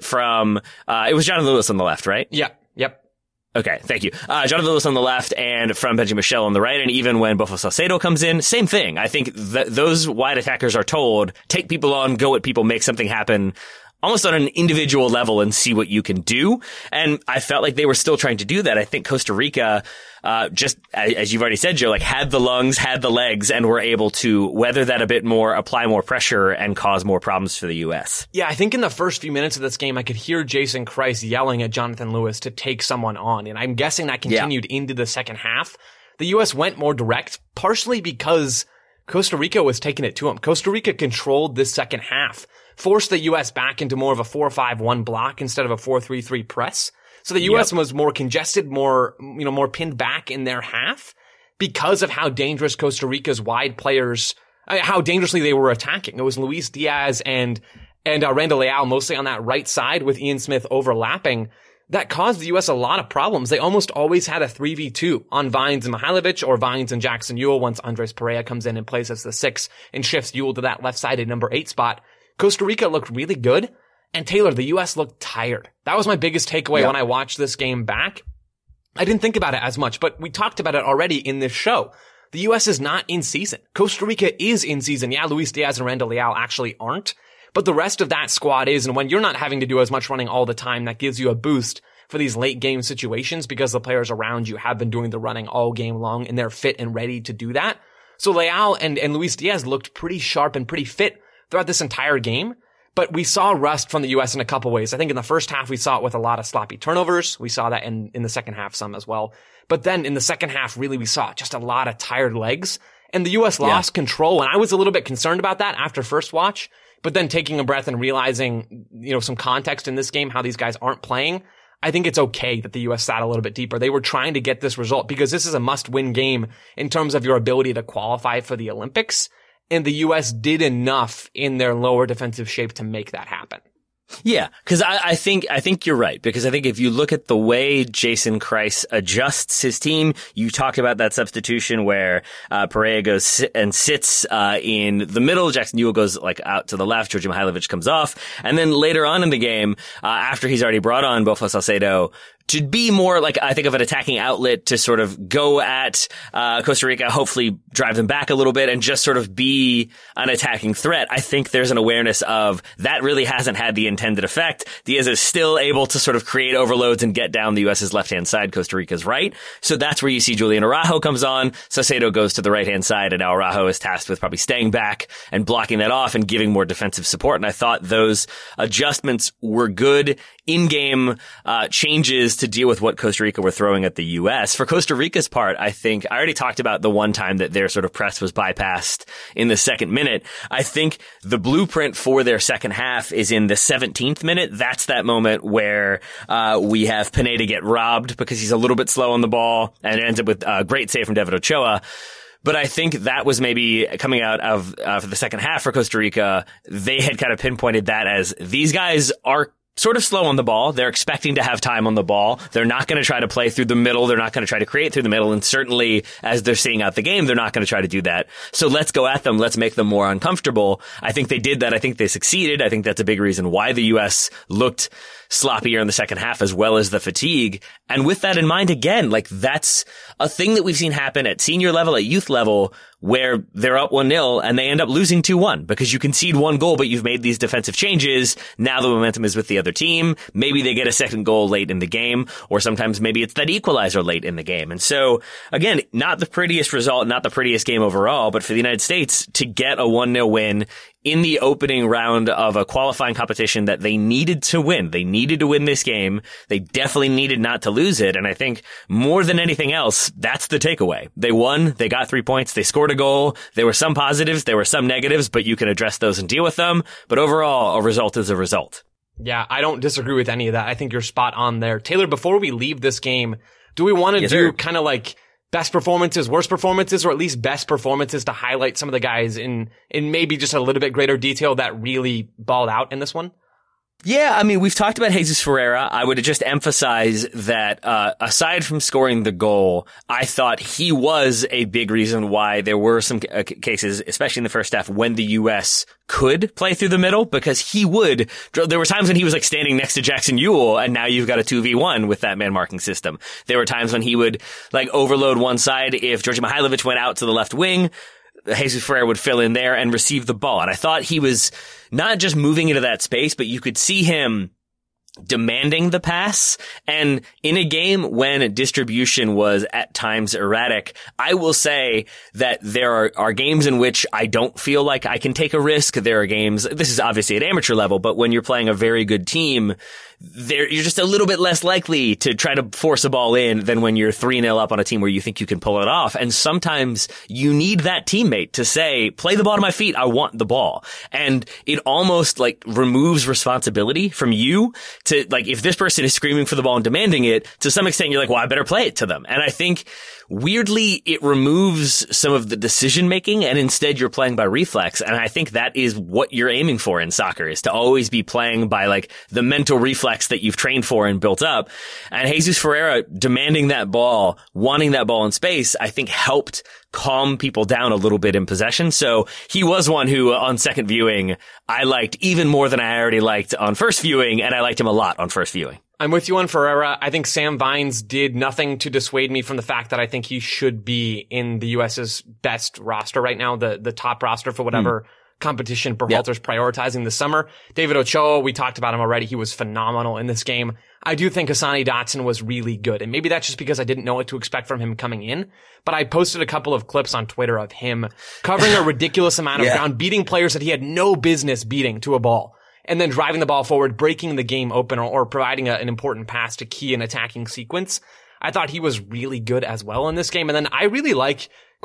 Speaker 2: it was Jonathan Lewis on the left, right?
Speaker 3: Yeah. Yep.
Speaker 2: Okay, thank you. Jonathan Lewis on the left and from Benji Michel on the right. And even when Bofo Salcedo comes in, same thing. I think those wide attackers are told, take people on, go at people, make something happen almost on an individual level and see what you can do. And I felt like they were still trying to do that. I think Costa Rica, just as you've already said, Joe, like had the lungs, had the legs, and were able to weather that a bit more, apply more pressure, and cause more problems for the U.S.
Speaker 3: Yeah, I think in the first few minutes of this game, I could hear Jason Kreis yelling at Jonathan Lewis to take someone on. And I'm guessing that continued into the second half. The U.S. went more direct, partially because Costa Rica was taking it to them. Costa Rica controlled this second half, forced the U.S. back into more of a 4-5-1 block instead of a 4-3-3 press. So the U.S. was more congested, more pinned back in their half because of how dangerous Costa Rica's wide players, how dangerously they were attacking. It was Luis Diaz and Randall Leal mostly on that right side with Ian Smith overlapping. That caused the U.S. a lot of problems. They almost always had a 3v2 on Vines and Mihailovic or Vines and Jackson Ewell once Andres Perea comes in and plays as the 6 and shifts Ewell to that left-sided number 8 spot. Costa Rica looked really good, and Taylor, the U.S. looked tired. That was my biggest takeaway when I watched this game back. I didn't think about it as much, but we talked about it already in this show. The U.S. is not in season. Costa Rica is in season. Yeah, Luis Diaz and Randall Leal actually aren't, but the rest of that squad is, and when you're not having to do as much running all the time, that gives you a boost for these late game situations because the players around you have been doing the running all game long, and they're fit and ready to do that. So Leal and Luis Diaz looked pretty sharp and pretty fit throughout this entire game, but we saw rust from the U.S. in a couple ways. I think in the first half, we saw it with a lot of sloppy turnovers. We saw that in the second half some as well. But then in the second half, really, we saw just a lot of tired legs, and the U.S. lost control. And I was a little bit concerned about that after first watch, but then taking a breath and realizing, some context in this game, how these guys aren't playing, I think it's okay that the U.S. sat a little bit deeper. They were trying to get this result because this is a must-win game in terms of your ability to qualify for the Olympics. And the U.S. did enough in their lower defensive shape to make that happen.
Speaker 2: Yeah, because I think you're right. Because I think if you look at the way Jason Kreis adjusts his team, you talked about that substitution where Perea goes and sits in the middle. Jackson Ewell goes out to the left. Georgi Mihailovic comes off, and then later on in the game, after he's already brought on Bofo Salcedo to be more like, I think, of an attacking outlet to sort of go at Costa Rica, hopefully drive them back a little bit and just sort of be an attacking threat. I think there's an awareness of that really hasn't had the intended effect. Diaz is still able to sort of create overloads and get down the U.S.'s left-hand side, Costa Rica's right. So that's where you see Julian Araujo comes on, Salcedo goes to the right-hand side, and now Araujo is tasked with probably staying back and blocking that off and giving more defensive support. And I thought those adjustments were good in-game changes to deal with what Costa Rica were throwing at the U.S. For Costa Rica's part, I think I already talked about the one time that their sort of press was bypassed in the second minute. I think the blueprint for their second half is in the 17th minute. That's that moment where we have Pineda get robbed because he's a little bit slow on the ball, and it ends up with a great save from David Ochoa. But I think that was maybe coming out of for the second half for Costa Rica. They had kind of pinpointed that as these guys are sort of slow on the ball. They're expecting to have time on the ball. They're not going to try to play through the middle. They're not going to try to create through the middle. And certainly, as they're seeing out the game, they're not going to try to do that. So let's go at them. Let's make them more uncomfortable. I think they did that. I think they succeeded. I think that's a big reason why the U.S. looked sloppier in the second half, as well as the fatigue. And with that in mind, again, that's a thing that we've seen happen at senior level, at youth level, where they're up 1-0 and they end up losing 2-1 because you concede one goal, but you've made these defensive changes. Now the momentum is with the other team. Maybe they get a second goal late in the game, or sometimes maybe it's that equalizer late in the game. And so, again, not the prettiest result, not the prettiest game overall, but for the United States to get a 1-0 win in the opening round of a qualifying competition that they needed to win. They needed to win this game. They definitely needed not to lose it. And I think more than anything else, that's the takeaway. They won. They got 3 points. They scored a goal. There were some positives. There were some negatives, but you can address those and deal with them. But overall, a result is a result.
Speaker 3: Yeah, I don't disagree with any of that. I think you're spot on there. Taylor, before we leave this game, do we want to do kind of like best performances, worst performances, or at least best performances to highlight some of the guys in maybe just a little bit greater detail that really balled out in this one?
Speaker 2: Yeah, I mean, we've talked about Jesus Ferreira. I would just emphasize that, aside from scoring the goal, I thought he was a big reason why there were some cases, especially in the first half, when the U.S. could play through the middle, because there were times when he was like standing next to Jackson Ewell, and now you've got a 2v1 with that man marking system. There were times when he would like overload one side. If Georgi Mihailovic went out to the left wing, Jesus Ferreira would fill in there and receive the ball. And I thought he was not just moving into that space, but you could see him demanding the pass. And in a game when distribution was at times erratic, I will say that there are games in which I don't feel like I can take a risk. There are games, this is obviously at amateur level, but when you're playing a very good team, you're just a little bit less likely to try to force a ball in than when you're 3-0 up on a team where you think you can pull it off. And sometimes you need that teammate to say, play the ball to my feet. I want the ball. And it almost like removes responsibility from you to like, if this person is screaming for the ball and demanding it, to some extent, you're like, well, I better play it to them. And I think weirdly, it removes some of the decision making, and instead you're playing by reflex. And I think that is what you're aiming for in soccer, is to always be playing by like the mental reflex that you've trained for and built up. And Jesus Ferreira demanding that ball, wanting that ball in space, I think helped calm people down a little bit in possession. So he was one who on second viewing, I liked even more than I already liked on first viewing. And I liked him a lot on first viewing.
Speaker 3: I'm with you on Ferreira. I think Sam Vines did nothing to dissuade me from the fact that I think he should be in the US's best roster right now, the top roster for whatever competition Berhalter's prioritizing this summer. David Ochoa, we talked about him already. He was phenomenal in this game. I do think Hassani Dotson was really good, and maybe that's just because I didn't know what to expect from him coming in. But I posted a couple of clips on Twitter of him covering a ridiculous amount of ground, beating players that he had no business beating to a ball, and then driving the ball forward, breaking the game open, or providing an important pass to key an attacking sequence. I thought he was really good as well in this game. And then I really like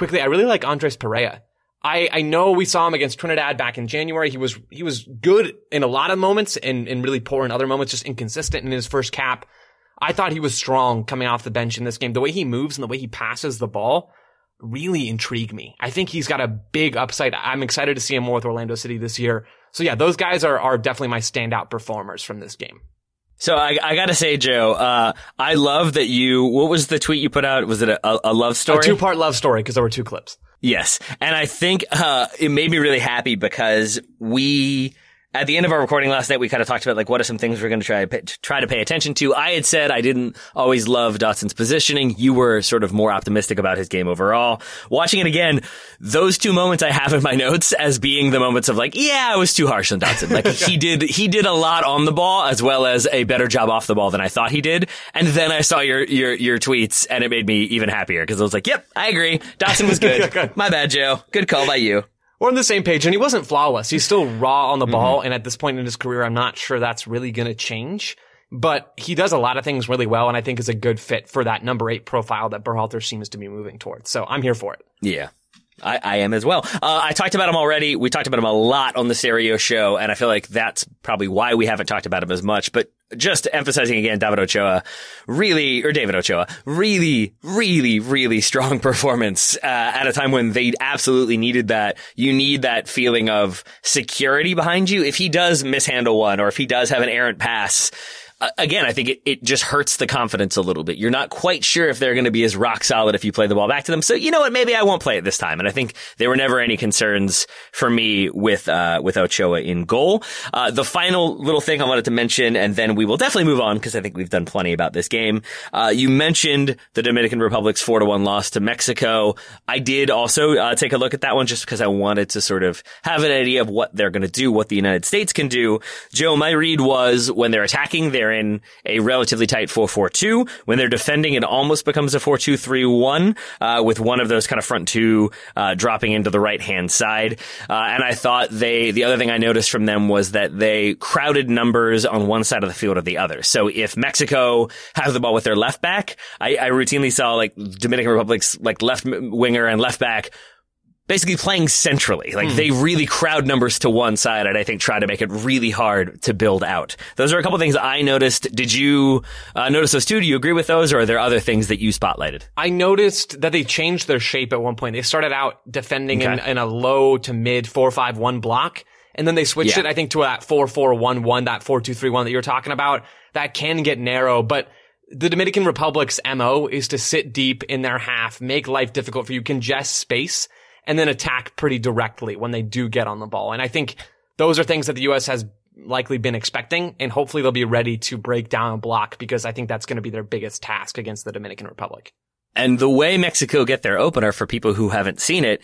Speaker 3: Andres Perea. I know we saw him against Trinidad back in January. He was good in a lot of moments and really poor in other moments, just inconsistent in his first cap. I thought he was strong coming off the bench in this game. The way he moves and the way he passes the ball really intrigue me. I think he's got a big upside. I'm excited to see him more with Orlando City this year. So yeah, those guys are definitely my standout performers from this game.
Speaker 2: So I gotta say, Joe, I love that what was the tweet you put out? Was it a love story?
Speaker 3: A 2-part love story, because there were 2 clips.
Speaker 2: Yes. And I think, it made me really happy because at the end of our recording last night, we kind of talked about like what are some things we're going to try to pay attention to. I had said I didn't always love Dotson's positioning. You were sort of more optimistic about his game overall. Watching it again, those 2 moments I have in my notes as being the moments of like, yeah, I was too harsh on Dotson. Like he did a lot on the ball as well as a better job off the ball than I thought he did. And then I saw your tweets and it made me even happier because I was like, yep, I agree. Dotson was good. My bad, Joe. Good call by you.
Speaker 3: We're on the same page, and he wasn't flawless. He's still raw on the ball, and at this point in his career, I'm not sure that's really going to change. But he does a lot of things really well, and I think is a good fit for that number 8 profile that Berhalter seems to be moving towards. So I'm here for it.
Speaker 2: Yeah. I am as well. I talked about him already. We talked about him a lot on the Stereo show, and I feel like that's probably why we haven't talked about him as much. But just emphasizing again, David Ochoa, really, really strong performance, at a time when they absolutely needed that. You need that feeling of security behind you. If he does mishandle one, or if he does have an errant pass, again, I think it just hurts the confidence a little bit. You're not quite sure if they're going to be as rock solid if you play the ball back to them. So you know what? Maybe I won't play it this time. And I think there were never any concerns for me with Ochoa in goal. The final little thing I wanted to mention, and then we will definitely move on because I think we've done plenty about this game. You mentioned the Dominican Republic's 4-1 loss to Mexico. I did also take a look at that one just because I wanted to sort of have an idea of what they're going to do, what the United States can do. Joe, my read was when they're attacking, they're in a relatively tight 4-4-2. When they're defending, it almost becomes a 4-2-3-1, with one of those kind of front two dropping into the right-hand side. And I thought the other thing I noticed from them was that they crowded numbers on one side of the field or the other. So if Mexico has the ball with their left back, I routinely saw like Dominican Republic's like left winger and left back basically playing centrally. Like they really crowd numbers to one side and I think try to make it really hard to build out. Those are a couple things I noticed. Did you notice those too? Do you agree with those, or are there other things that you spotlighted?
Speaker 3: I noticed that they changed their shape at one point. They started out defending in a low to mid 4-5-1 block, and then they switched it, I think, to that 4-4-1-1, that 4-2-3-1 that you were talking about. That can get narrow, but the Dominican Republic's MO is to sit deep in their half, make life difficult for you, congest space, and then attack pretty directly when they do get on the ball. And I think those are things that the U.S. has likely been expecting, and hopefully they'll be ready to break down a block because I think that's going to be their biggest task against the Dominican Republic.
Speaker 2: And the way Mexico get their opener, for people who haven't seen it,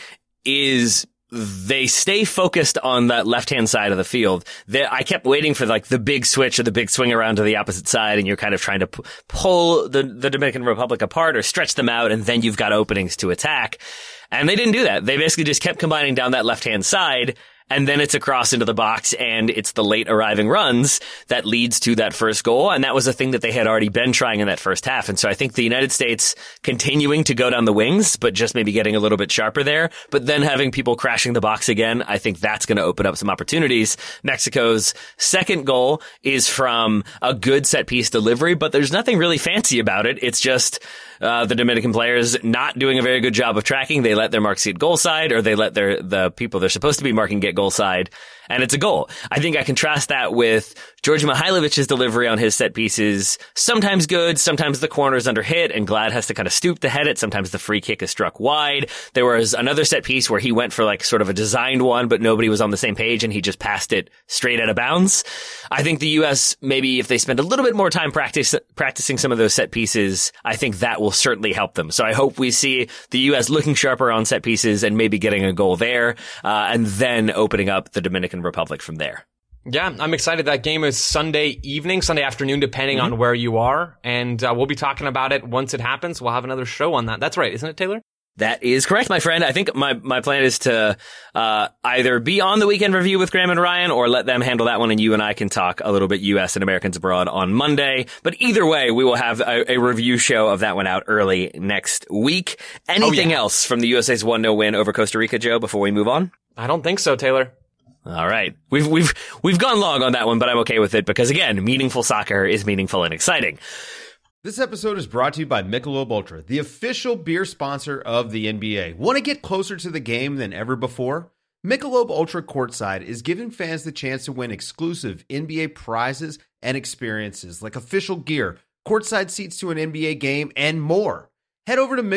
Speaker 2: is they stay focused on that left-hand side of the field. I kept waiting for like the big switch or the big swing around to the opposite side, and you're kind of trying to pull the Dominican Republic apart or stretch them out, and then you've got openings to attack. And they didn't do that. They basically just kept combining down that left-hand side, and then it's a cross into the box, and it's the late arriving runs that leads to that first goal. And that was a thing that they had already been trying in that first half. And so I think the United States continuing to go down the wings, but just maybe getting a little bit sharper there, but then having people crashing the box again, I think that's going to open up some opportunities. Mexico's second goal is from a good set piece delivery, but there's nothing really fancy about it. It's just the Dominican players not doing a very good job of tracking. They let their marks get goal side, or they let the people they're supposed to be marking get goal side, and it's a goal. I think I contrast that with Georgi Mihailovic's delivery on his set pieces. Sometimes good, sometimes the corner is under hit, and Glad has to kind of stoop to head it. Sometimes the free kick is struck wide. There was another set piece where he went for like sort of a designed one, but nobody was on the same page, and he just passed it straight out of bounds. I think the U.S., maybe if they spend a little bit more time practicing some of those set pieces, I think that will certainly help them. So I hope we see the U.S. looking sharper on set pieces and maybe getting a goal there, and then opening up the Dominican Republic from there.
Speaker 3: Yeah, I'm excited. That game is Sunday evening, Sunday afternoon, depending on where you are. And we'll be talking about it once it happens. We'll have another show on that. That's right, isn't it, Taylor?
Speaker 2: That is correct, my friend. I think my plan is to either be on the weekend review with Graham and Ryan, or let them handle that one, and you and I can talk a little bit U.S. and Americans Abroad on Monday. But either way, we will have a review show of that one out early next week. Anything else from the USA's 1-0 win over Costa Rica, Joe, before we move on?
Speaker 3: I don't think so, Taylor.
Speaker 2: All right. We've gone long on that one, but I'm okay with it because, again, meaningful soccer is meaningful and exciting.
Speaker 4: This episode is brought to you by Michelob Ultra, the official beer sponsor of the NBA. Want to get closer to the game than ever before? Michelob Ultra Courtside is giving fans the chance to win exclusive NBA prizes and experiences like official gear, courtside seats to an NBA game, and more. Head over to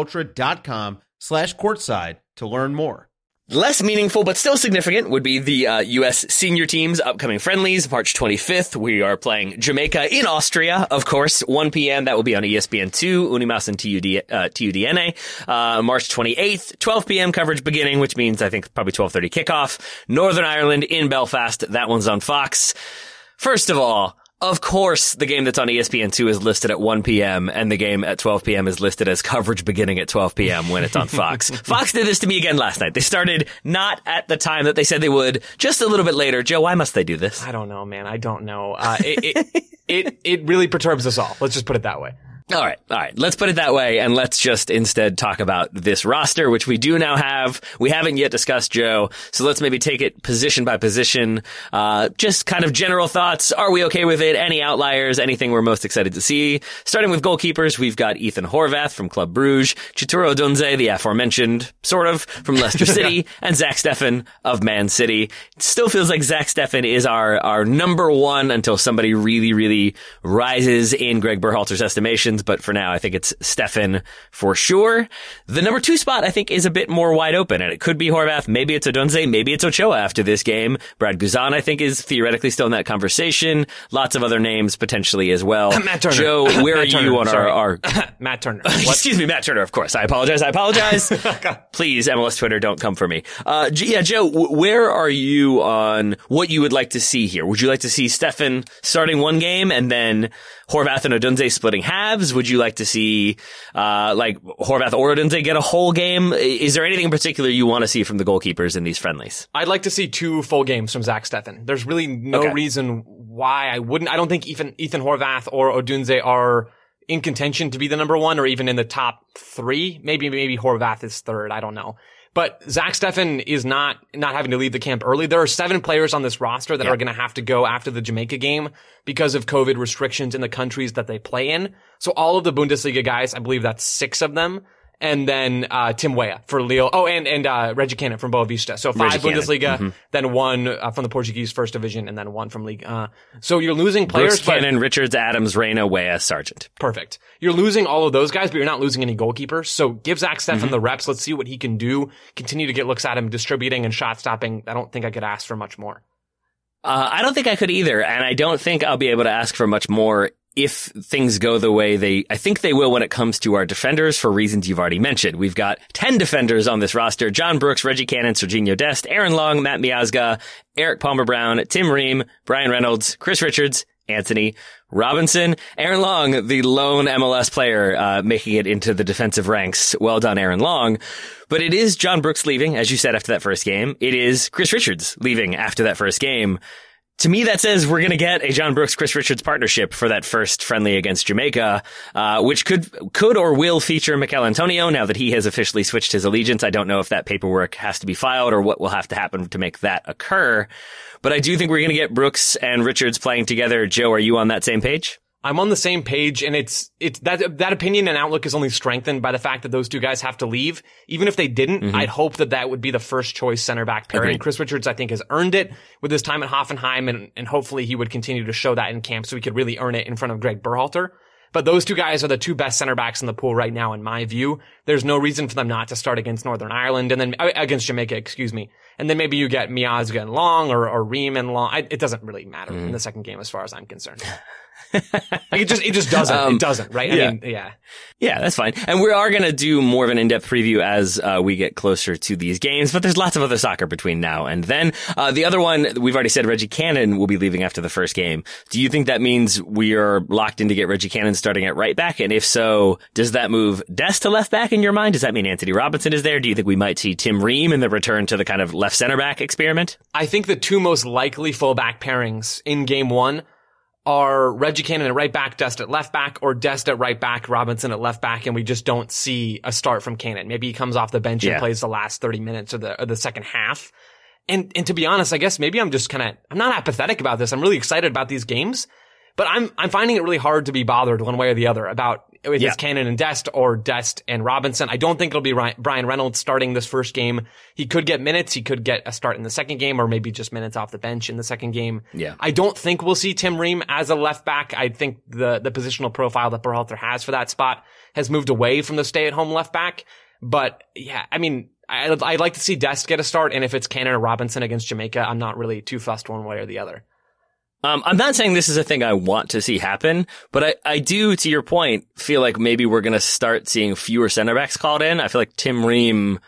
Speaker 4: MichelobUltra.com/courtside to learn more.
Speaker 2: Less meaningful, but still significant, would be the U.S. senior team's upcoming friendlies. March 25th, we are playing Jamaica in Austria, of course. 1 p.m., that will be on ESPN2, Unimas and TUDNA. March 28th, 12 p.m. coverage beginning, which means I think probably 12:30 kickoff. Northern Ireland in Belfast, that one's on Fox. First of all, of course, the game that's on ESPN2 is listed at 1 p.m. and the game at 12 p.m. is listed as coverage beginning at 12 p.m. when it's on Fox. Fox did this to me again last night. They started not at the time that they said they would, just a little bit later. Joe, why must they do this?
Speaker 3: I don't know, man. I don't know. It really perturbs us all. Let's just put it that way.
Speaker 2: All right. Let's put it that way, and let's just instead talk about this roster, which we do now have. We haven't yet discussed, Joe, so let's maybe take it position by position. Just kind of general thoughts. Are we okay with it? Any outliers? Anything we're most excited to see? Starting with goalkeepers, we've got Ethan Horvath from Club Brugge, Chituro Odunze, the aforementioned, sort of, from Leicester City, and Zach Steffen of Man City. It still feels like Zach Steffen is our number one until somebody really, really rises in Greg Berhalter's estimations. But for now, I think it's Steffen for sure. The number 2 spot, I think, is a bit more wide open, and it could be Horvath. Maybe it's Odunze. Maybe it's Ochoa after this game. Brad Guzan, I think, is theoretically still in that conversation. Lots of other names potentially as well.
Speaker 3: Matt Turner.
Speaker 2: Joe, where are you on our
Speaker 3: Matt Turner.
Speaker 2: Excuse me, Matt Turner, of course. I apologize. Please, MLS Twitter, don't come for me. Joe, where are you on what you would like to see here? Would you like to see Steffen starting one game and then Horvath and Odunze splitting halves? Would you like to see, Horvath or Odunze get a whole game? Is there anything in particular you want to see from the goalkeepers in these friendlies?
Speaker 3: I'd like to see 2 full games from Zach Steffen. There's really no reason why I wouldn't. I don't think Ethan Horvath or Odunze are in contention to be the number 1 or even in the top 3. Maybe Horvath is 3rd. I don't know. But Zach Steffen is not having to leave the camp early. There are 7 players on this roster that are going to have to go after the Jamaica game because of COVID restrictions in the countries that they play in. So all of the Bundesliga guys, I believe that's 6 of them. And then Tim Weah for Lille. Oh, and Reggie Cannon from Boa Vista. So 5 Bundesliga, then 1 from the Portuguese First Division, and then 1 from League. So you're losing players.
Speaker 2: Brooks, Cannon, Richards, Adams, Reyna, Weah, Sargent.
Speaker 3: Perfect. You're losing all of those guys, but you're not losing any goalkeepers. So give Zach Steffen the reps. Let's see what he can do. Continue to get looks at him, distributing and shot stopping. I don't think I could ask for much more.
Speaker 2: I don't think I could either, and I don't think I'll be able to ask for much more if things go the way I think they will when it comes to our defenders for reasons you've already mentioned. We've got 10 defenders on this roster: John Brooks, Reggie Cannon, Serginho Dest, Aaron Long, Matt Miazga, Eric Palmer-Brown, Tim Ream, Brian Reynolds, Chris Richards, Anthony Robinson. Aaron Long, the lone MLS player, making it into the defensive ranks. Well done, Aaron Long. But it is John Brooks leaving, as you said, after that first game. It is Chris Richards leaving after that first game. To me, that says we're going to get a John Brooks-Chris Richards partnership for that first friendly against Jamaica, which could or will feature Mikel Antonio now that he has officially switched his allegiance. I don't know if that paperwork has to be filed or what will have to happen to make that occur. But I do think we're going to get Brooks and Richards playing together. Joe, are you on that same page?
Speaker 3: I'm on the same page, and it's that opinion and outlook is only strengthened by the fact that those 2 guys have to leave. Even if they didn't, I'd hope that would be the first choice center back pairing.
Speaker 2: Agreed.
Speaker 3: Chris Richards, I think, has earned it with his time at Hoffenheim, and hopefully he would continue to show that in camp so he could really earn it in front of Greg Berhalter. But those 2 guys are the 2 best center backs in the pool right now, in my view. There's no reason for them not to start against Northern Ireland and then against Jamaica, excuse me. And then maybe you get Miazga and Long or Ream and Long. It doesn't really matter in the second game as far as I'm concerned. It just doesn't. It doesn't, right?
Speaker 2: Yeah.
Speaker 3: I mean, yeah.
Speaker 2: Yeah, that's fine. And we are going to do more of an in-depth preview as we get closer to these games, but there's lots of other soccer between now and then. The other one, we've already said Reggie Cannon will be leaving after the first game. Do you think that means we are locked in to get Reggie Cannon starting at right back? And if so, does that move Dest to left back in your mind? Does that mean Anthony Robinson is there? Do you think we might see Tim Ream in the return to the kind of left center back experiment?
Speaker 3: I think the 2 most likely fullback pairings in game 1 are Reggie Cannon at right back, Dest at left back, or Dest at right back, Robinson at left back, and we just don't see a start from Cannon. Maybe he comes off the bench and plays the last 30 minutes of the second half. And to be honest, I guess maybe I'm just I'm not apathetic about this. I'm really excited about these games, but I'm finding it really hard to be bothered one way or the other about if it's Cannon and Dest or Dest and Robinson. I don't think it'll be Brian Reynolds starting this first game. He could get minutes. He could get a start in the second game or maybe just minutes off the bench in the second game.
Speaker 2: Yeah.
Speaker 3: I don't think we'll see Tim Ream as a left back. I think the positional profile that Berhalter has for that spot has moved away from the stay-at-home left back. But yeah, I mean, I'd like to see Dest get a start. And if it's Cannon or Robinson against Jamaica, I'm not really too fussed one way or the other.
Speaker 2: I'm not saying this is a thing I want to see happen, but I do, to your point, feel like maybe we're going to start seeing fewer center backs called in. I feel like Tim Ream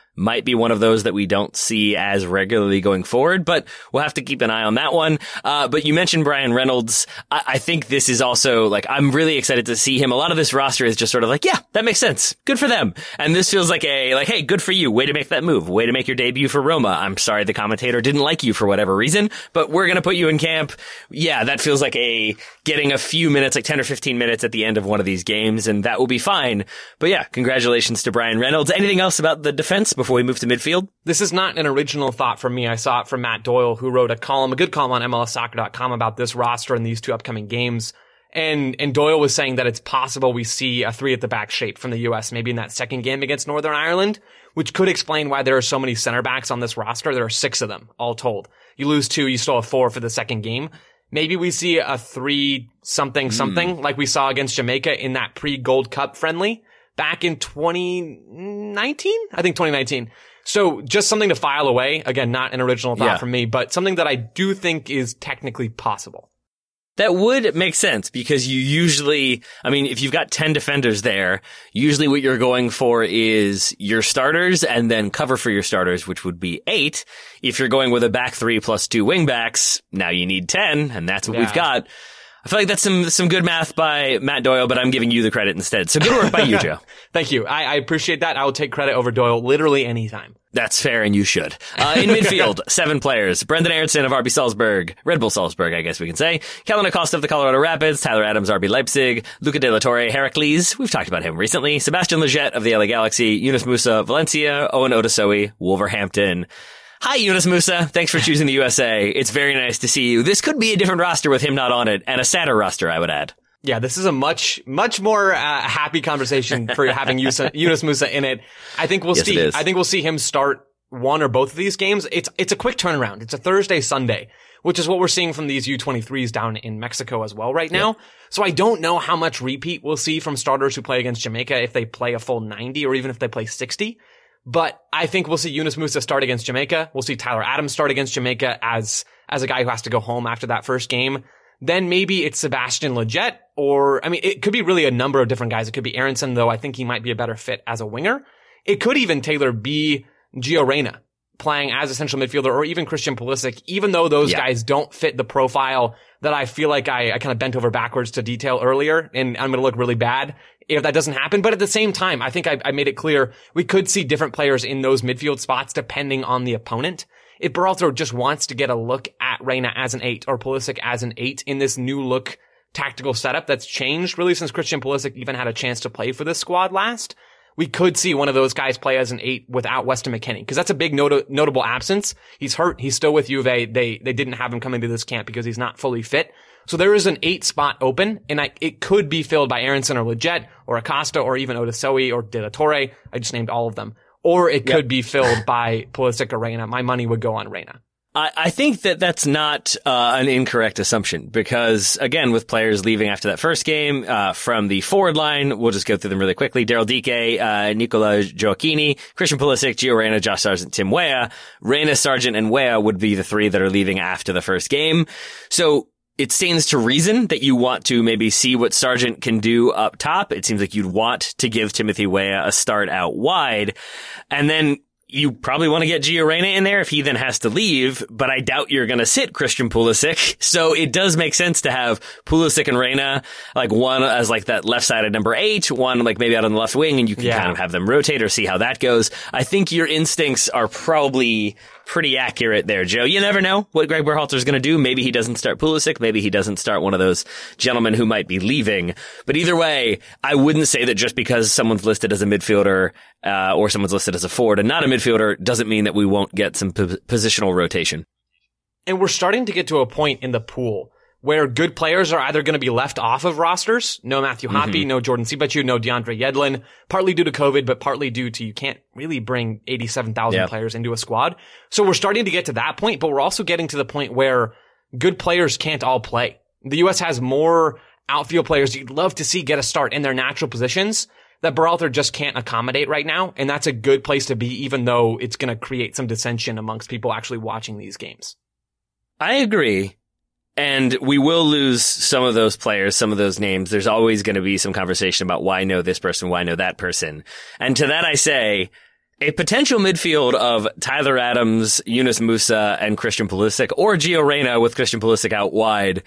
Speaker 2: might be one of those that we don't see as regularly going forward, but we'll have to keep an eye on that one. But you mentioned Bryan Reynolds. I think this is also like, I'm really excited to see him. A lot of this roster is just sort of like, yeah, that makes sense. Good for them. And this feels like hey, good for you. Way to make that move. Way to make your debut for Roma. I'm sorry the commentator didn't like you for whatever reason, but we're going to put you in camp. Yeah, that feels like getting a few minutes, like 10 or 15 minutes at the end of one of these games, and that will be fine. But yeah, congratulations to Bryan Reynolds. Anything else about the defense before we move to midfield?
Speaker 3: This is not an original thought from me. I saw it from Matt Doyle, who wrote a good column on MLSsoccer.com about this roster and these two upcoming games. And Doyle was saying that it's possible we see a 3 at the back shape from the US, maybe in that second game against Northern Ireland, which could explain why there are so many center backs on this roster. There are 6 of them, all told. You lose 2, you still have 4 for the second game. Maybe we see a 3-something like we saw against Jamaica in that pre-Gold Cup friendly back in 2019? I think 2019. So just something to file away. Again, not an original thought from me, but something that I do think is technically possible.
Speaker 2: That would make sense because you usually, I mean, if you've got 10 defenders there, usually what you're going for is your starters and then cover for your starters, which would be 8. If you're going with a back 3 plus 2 wing backs, now you need 10, and that's what we've got. I feel like that's some good math by Matt Doyle, but I'm giving you the credit instead. So good work by you, Joe.
Speaker 3: Thank you. I appreciate that. I will take credit over Doyle literally anytime.
Speaker 2: That's fair, and you should. In midfield, 7 players. Brendan Aronson of RB Salzburg. Red Bull Salzburg, I guess we can say. Kellen Acosta of the Colorado Rapids. Tyler Adams, RB Leipzig. Luca De La Torre, Heracles. We've talked about him recently. Sebastian Lletget of the LA Galaxy. Yunus Musa, Valencia. Owen Odasoe, Wolverhampton. Hi, Yunus Musa. Thanks for choosing the USA. It's very nice to see you. This could be a different roster with him not on it, and a sadder roster, I would add.
Speaker 3: Yeah, this is a much more happy conversation for having Yunus Musa in it. I think we'll see. I think we'll see him start one or both of these games. It's a quick turnaround. It's a Thursday, Sunday, which is what we're seeing from these U23s down in Mexico as well right now. Yep. So I don't know how much repeat we'll see from starters who play against Jamaica if they play a full 90 or even if they play 60. But I think we'll see Yunus Musa start against Jamaica. We'll see Tyler Adams start against Jamaica as a guy who has to go home after that first game. Then maybe it's Sebastian Lletget, or, I mean, it could be really a number of different guys. It could be Aronson, though I think he might be a better fit as a winger. It could even, Taylor, be Gio Reyna playing as a central midfielder, or even Christian Pulisic, even though those guys don't fit the profile that I feel like I kind of bent over backwards to detail earlier, and I'm going to look really bad if that doesn't happen. But at the same time, I think I made it clear we could see different players in those midfield spots depending on the opponent. If Berhalter just wants to get a look at Reyna as an 8 or Pulisic as an 8 in this new look tactical setup that's changed really since Christian Pulisic even had a chance to play for this squad last, we could see one of those guys play as an 8 without Weston McKennie, because that's a big notable absence. He's hurt. He's still with Juve. They didn't have him coming to this camp because he's not fully fit. So there is an 8 spot open, and it could be filled by Aronson or Lletget or Acosta or even Odasoe or De La Torre. I just named all of them. Or it could be filled by Pulisic or Reyna. My money would go on Reyna.
Speaker 2: I think that's not an incorrect assumption, because again, with players leaving after that first game from the forward line, we'll just go through them really quickly. Daryl Dike, Nicola Gioacchini, Christian Pulisic, Gio Reyna, Josh Sargent, Tim Weah. Reyna, Sargent, and Weah would be the 3 that are leaving after the first game. So it stands to reason that you want to maybe see what Sargent can do up top. It seems like you'd want to give Timothy Weah a start out wide. And then you probably want to get Gio Reyna in there if he then has to leave, but I doubt you're going to sit Christian Pulisic. So it does make sense to have Pulisic and Reyna, like one as like that left-sided number 8, one like maybe out on the left wing, and you can kind of have them rotate or see how that goes. I think your instincts are probably pretty accurate there, Joe. You never know what Greg Berhalter's going to do. Maybe he doesn't start Pulisic. Maybe he doesn't start one of those gentlemen who might be leaving. But either way, I wouldn't say that just because someone's listed as a midfielder or someone's listed as a forward and not a midfielder doesn't mean that we won't get some positional rotation.
Speaker 3: And we're starting to get to a point in the pool where good players are either going to be left off of rosters. No Matthew Hoppe, no Jordan Sibachu, no DeAndre Yedlin, partly due to COVID, but partly due to you can't really bring 87,000 players into a squad. So we're starting to get to that point, but we're also getting to the point where good players can't all play. The U.S. has more outfield players you'd love to see get a start in their natural positions that Berhalter just can't accommodate right now. And that's a good place to be, even though it's going to create some dissension amongst people actually watching these games.
Speaker 2: I agree. And we will lose some of those players, some of those names. There's always going to be some conversation about why know this person, why know that person. And to that I say, A potential midfield of Tyler Adams, Yunus Musa, and Christian Pulisic, or Gio Reyna with Christian Pulisic out wide.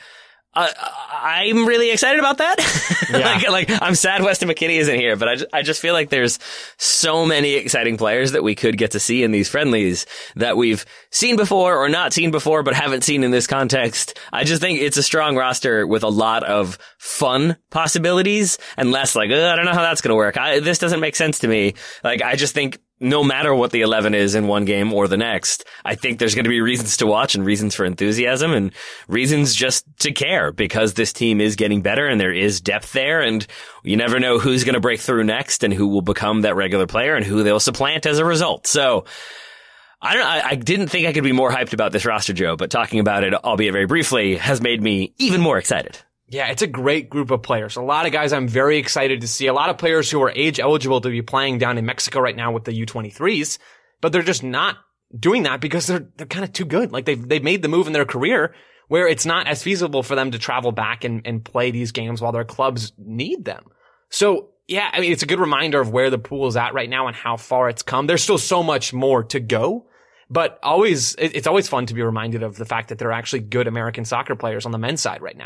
Speaker 2: I'm really excited about that.
Speaker 3: Yeah.
Speaker 2: like I'm sad Weston McKennie isn't here, but I just feel like there's so many exciting players that we could get to see in these friendlies that we've seen before or not seen before, but haven't seen in this context. I just think it's a strong roster with a lot of fun possibilities and less like, I don't know how that's going to work. This doesn't make sense to me. Like, I just think no matter what the 11 is in one game or the next, I think there's going to be reasons to watch and reasons for enthusiasm and reasons just to care because this team is getting better and there is depth there and you never know who's going to break through next and who will become that regular player and who they'll supplant as a result. So I didn't think I could be more hyped about this roster, Joe, but talking about it, albeit very briefly, has made me even more excited.
Speaker 3: Yeah, it's a great group of players. A lot of guys I'm very excited to see. A lot of players who are age eligible to be playing down in Mexico right now with the U23s, but they're just not doing that because they're kind of too good. Like they've made the move in their career where it's not as feasible for them to travel back and play these games while their clubs need them. So yeah, I mean, it's a good reminder of where the pool is at right now and how far it's come. There's still so much more to go, but it's always fun to be reminded of the fact that there are actually good American soccer players on the men's side right now.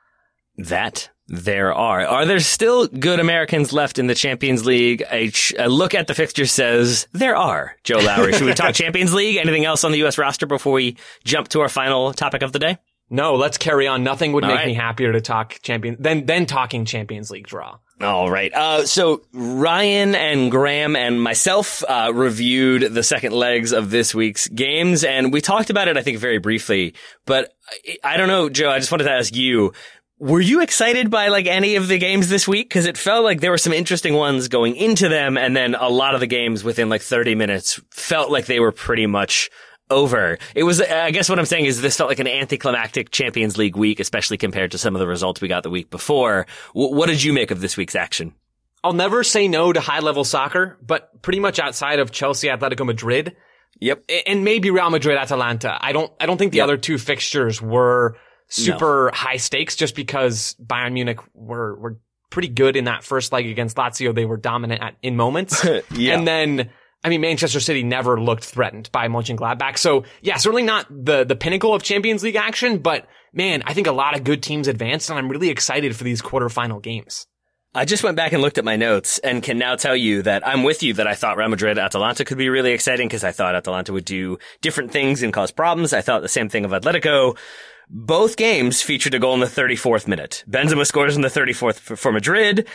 Speaker 2: That there are. Are there still good Americans left in the Champions League? A look at the fixture says there are. Joe Lowry, should we talk Champions League? Anything else on the U.S. roster before we jump to our final topic of the day?
Speaker 3: No, let's carry on. Nothing would make me happier to talk than talking Champions League draw.
Speaker 2: All right. So Ryan and Graham and myself reviewed the second legs of this week's games, and we talked about it, I think, very briefly. But I don't know, Joe, I just wanted to ask you, were you excited by like any of the games this week? Because it felt like there were some interesting ones going into them, and then a lot of the games within like 30 minutes felt like they were pretty much over. It was, I guess what I'm saying is this felt like an anticlimactic Champions League week, especially compared to some of the results we got the week before. What did you make of this week's action?
Speaker 3: I'll never say no to high-level soccer, but pretty much outside of Chelsea, Atletico Madrid.
Speaker 2: Yep.
Speaker 3: And maybe Real Madrid, Atalanta. I don't think the other two fixtures were super high stakes just because Bayern Munich were pretty good in that first leg against Lazio. They were dominant in moments.
Speaker 2: Yeah.
Speaker 3: And then, I mean, Manchester City never looked threatened by Mönchengladbach. So yeah, certainly not the pinnacle of Champions League action, but man, I think a lot of good teams advanced and I'm really excited for these quarterfinal games.
Speaker 2: I just went back and looked at my notes and can now tell you that I'm with you that I thought Real Madrid Atalanta could be really exciting because I thought Atalanta would do different things and cause problems. I thought the same thing of Atletico. Both games featured a goal in the 34th minute. Benzema scores in the 34th for Madrid,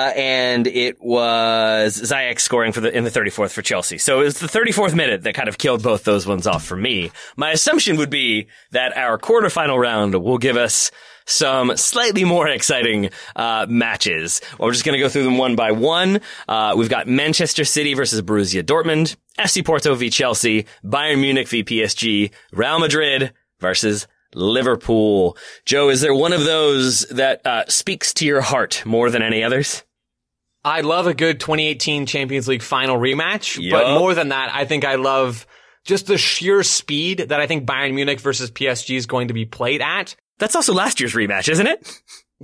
Speaker 2: and it was Ziyech scoring in the 34th for Chelsea. So it was the 34th minute that kind of killed both those ones off for me. My assumption would be that our quarterfinal round will give us some slightly more exciting matches. We're just going to go through them one by one. We've got Manchester City versus Borussia Dortmund, FC Porto v Chelsea, Bayern Munich v PSG, Real Madrid versus Liverpool. Joe, is there one of those that speaks to your heart more than any others?
Speaker 3: I love a good 2018 Champions League final rematch,
Speaker 2: Yep.
Speaker 3: but more than that, I think I love just the sheer speed that I think Bayern Munich versus PSG is going to be played at.
Speaker 2: That's also last year's rematch, isn't it?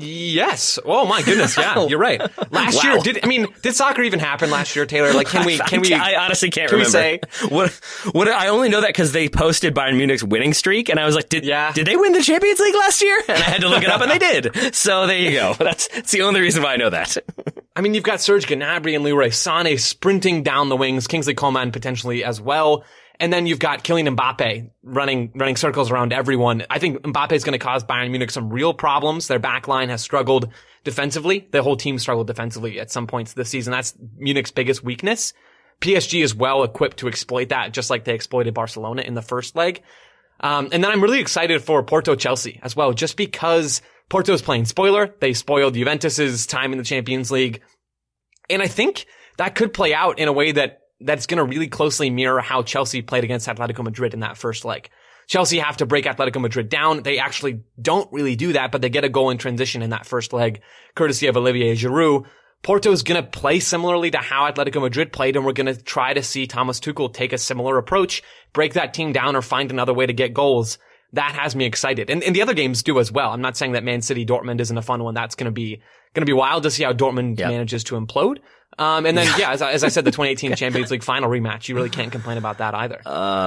Speaker 3: Yes. Oh my goodness. Yeah, you're right. Last year, did soccer even happen last year, Taylor? Like, can we?
Speaker 2: I honestly can't remember.
Speaker 3: Say
Speaker 2: what? I only know that because they posted Bayern Munich's winning streak, and I was like, did they win the Champions League last year? And I had to look it up, and they did. So there you go. That's the only reason why I know that.
Speaker 3: I mean, you've got Serge Gnabry and Leroy Sané sprinting down the wings, Kingsley Coman potentially as well. And then you've got Kylian Mbappe running circles around everyone. I think Mbappe is going to cause Bayern Munich some real problems. Their back line has struggled defensively. The whole team struggled defensively at some points this season. That's Munich's biggest weakness. PSG is well equipped to exploit that, just like they exploited Barcelona in the first leg. And then I'm really excited for Porto Chelsea as well, just because Porto's playing spoiler. They spoiled Juventus's time in the Champions League. And I think that could play out in a way that's going to really closely mirror how Chelsea played against Atletico Madrid in that first leg. Chelsea have to break Atletico Madrid down. They actually don't really do that, but they get a goal in transition in that first leg, courtesy of Olivier Giroud. Porto's going to play similarly to how Atletico Madrid played, and we're going to try to see Thomas Tuchel take a similar approach, break that team down or find another way to get goals. that has me excited. And the other games do as well. I'm not saying that Man City Dortmund isn't a fun one. That's going to be wild to see how Dortmund manages to implode. And then, as I said, the 2018 Champions League final rematch, you really can't complain about that either.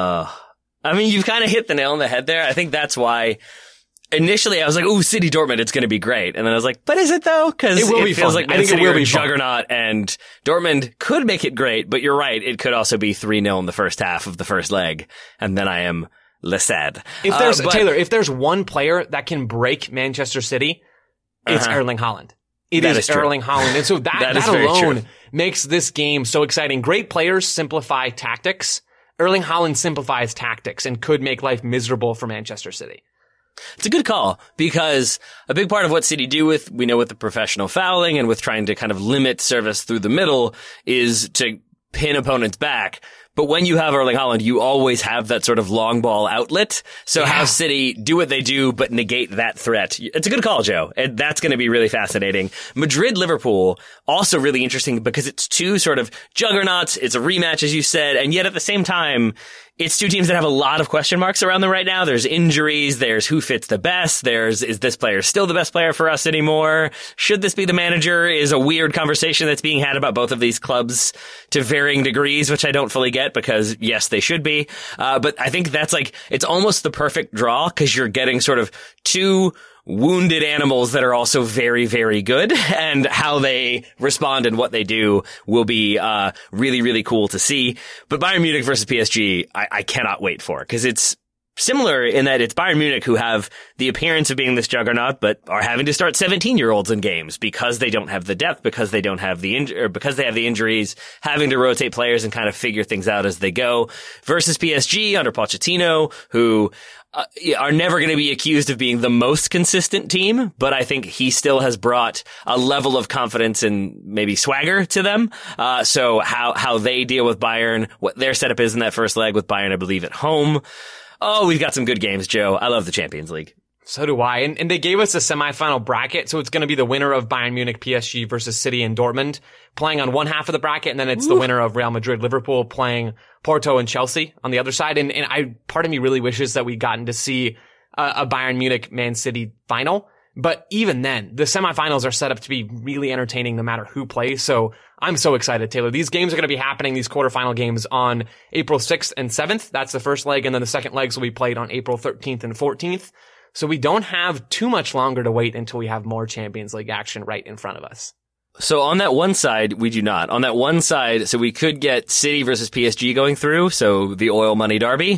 Speaker 2: I mean, you've kind of hit the nail on the head there. I think that's why initially I was like, ooh, City Dortmund, it's going to be great. And then I was like, but is it though? Because it
Speaker 3: feels
Speaker 2: fun.
Speaker 3: Like
Speaker 2: Man
Speaker 3: I think
Speaker 2: City
Speaker 3: it will be
Speaker 2: a juggernaut, and Dortmund could make it great, but you're right. It could also be 3-0 in the first half of the first leg. And then I am sad.
Speaker 3: Taylor, if there's one player that can break Manchester City, it's Erling Haaland. It is Erling Haaland. And so that alone makes this game so exciting. Great players simplify tactics. Erling Haaland simplifies tactics and could make life miserable for Manchester City.
Speaker 2: It's a good call, because a big part of what City do we know with the professional fouling and with trying to kind of limit service through the middle is to pin opponents back. But when you have Erling Haaland, you always have that sort of long ball outlet. So have City do what they do, but negate that threat. It's a good call, Joe. And that's going to be really fascinating. Madrid-Liverpool, also really interesting because it's two sort of juggernauts. It's a rematch, as you said. And yet at the same time, it's two teams that have a lot of question marks around them right now. There's injuries. There's who fits the best. Is this player still the best player for us anymore? Should this be the manager? Is a weird conversation that's being had about both of these clubs to varying degrees, which I don't fully get, because yes, they should be. But I think that's it's almost the perfect draw, because you're getting sort of two wounded animals that are also very, very good, and how they respond and what they do will be really, really cool to see. But Bayern Munich versus PSG, I cannot wait for, because it's similar in that it's Bayern Munich who have the appearance of being this juggernaut, but are having to start 17-year-olds in games because they don't have the depth, because they don't have because they have the injuries, having to rotate players and kind of figure things out as they go. Versus PSG under Pochettino, who are never going to be accused of being the most consistent team, but I think he still has brought a level of confidence and maybe swagger to them. So how they deal with Bayern, what their setup is in that first leg with Bayern, I believe, at home. Oh, we've got some good games, Joe. I love the Champions League.
Speaker 3: So do I. And they gave us a semifinal bracket, so it's going to be the winner of Bayern Munich, PSG versus City and Dortmund playing on one half of the bracket, and then it's the winner of Real Madrid, Liverpool playing Porto and Chelsea on the other side. And part of me really wishes that we'd gotten to see a Bayern Munich, Man City final. But even then, the semifinals are set up to be really entertaining no matter who plays. So I'm so excited, Taylor. These games are going to be happening, these quarterfinal games, on April 6th and 7th. That's the first leg. And then the second legs will be played on April 13th and 14th. So we don't have too much longer to wait until we have more Champions League action right in front of us.
Speaker 2: So on that one side, we do not. On that one side, so we could get City versus PSG going through, so the oil money derby,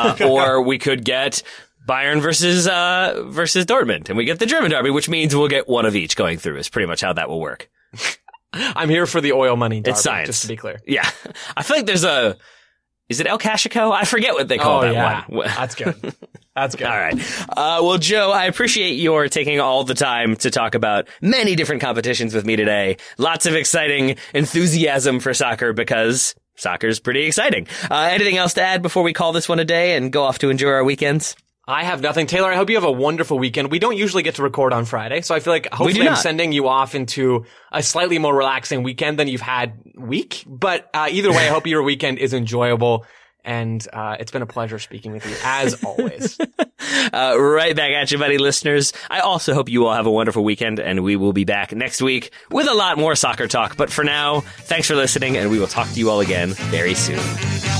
Speaker 2: or we could get Bayern versus Dortmund, and we get the German derby, which means we'll get one of each going through, is pretty much how that will work.
Speaker 3: I'm here for the oil money derby,
Speaker 2: it's science,
Speaker 3: just to be clear.
Speaker 2: Yeah. I feel like there's is it El Clasico? I forget what they call that one.
Speaker 3: That's good. That's good.
Speaker 2: All right. Well, Joe, I appreciate your taking all the time to talk about many different competitions with me today. Lots of exciting enthusiasm for soccer, because soccer's pretty exciting. Anything else to add before we call this one a day and go off to enjoy our weekends?
Speaker 3: I have nothing. Taylor, I hope you have a wonderful weekend. We don't usually get to record on Friday, so I feel like hopefully I'm sending you off into a slightly more relaxing weekend than you've had week. But either way, I hope your weekend is enjoyable. And it's been a pleasure speaking with you, as always.
Speaker 2: Right back at you, buddy, listeners. I also hope you all have a wonderful weekend, and we will be back next week with a lot more soccer talk. But for now, thanks for listening, and we will talk to you all again very soon.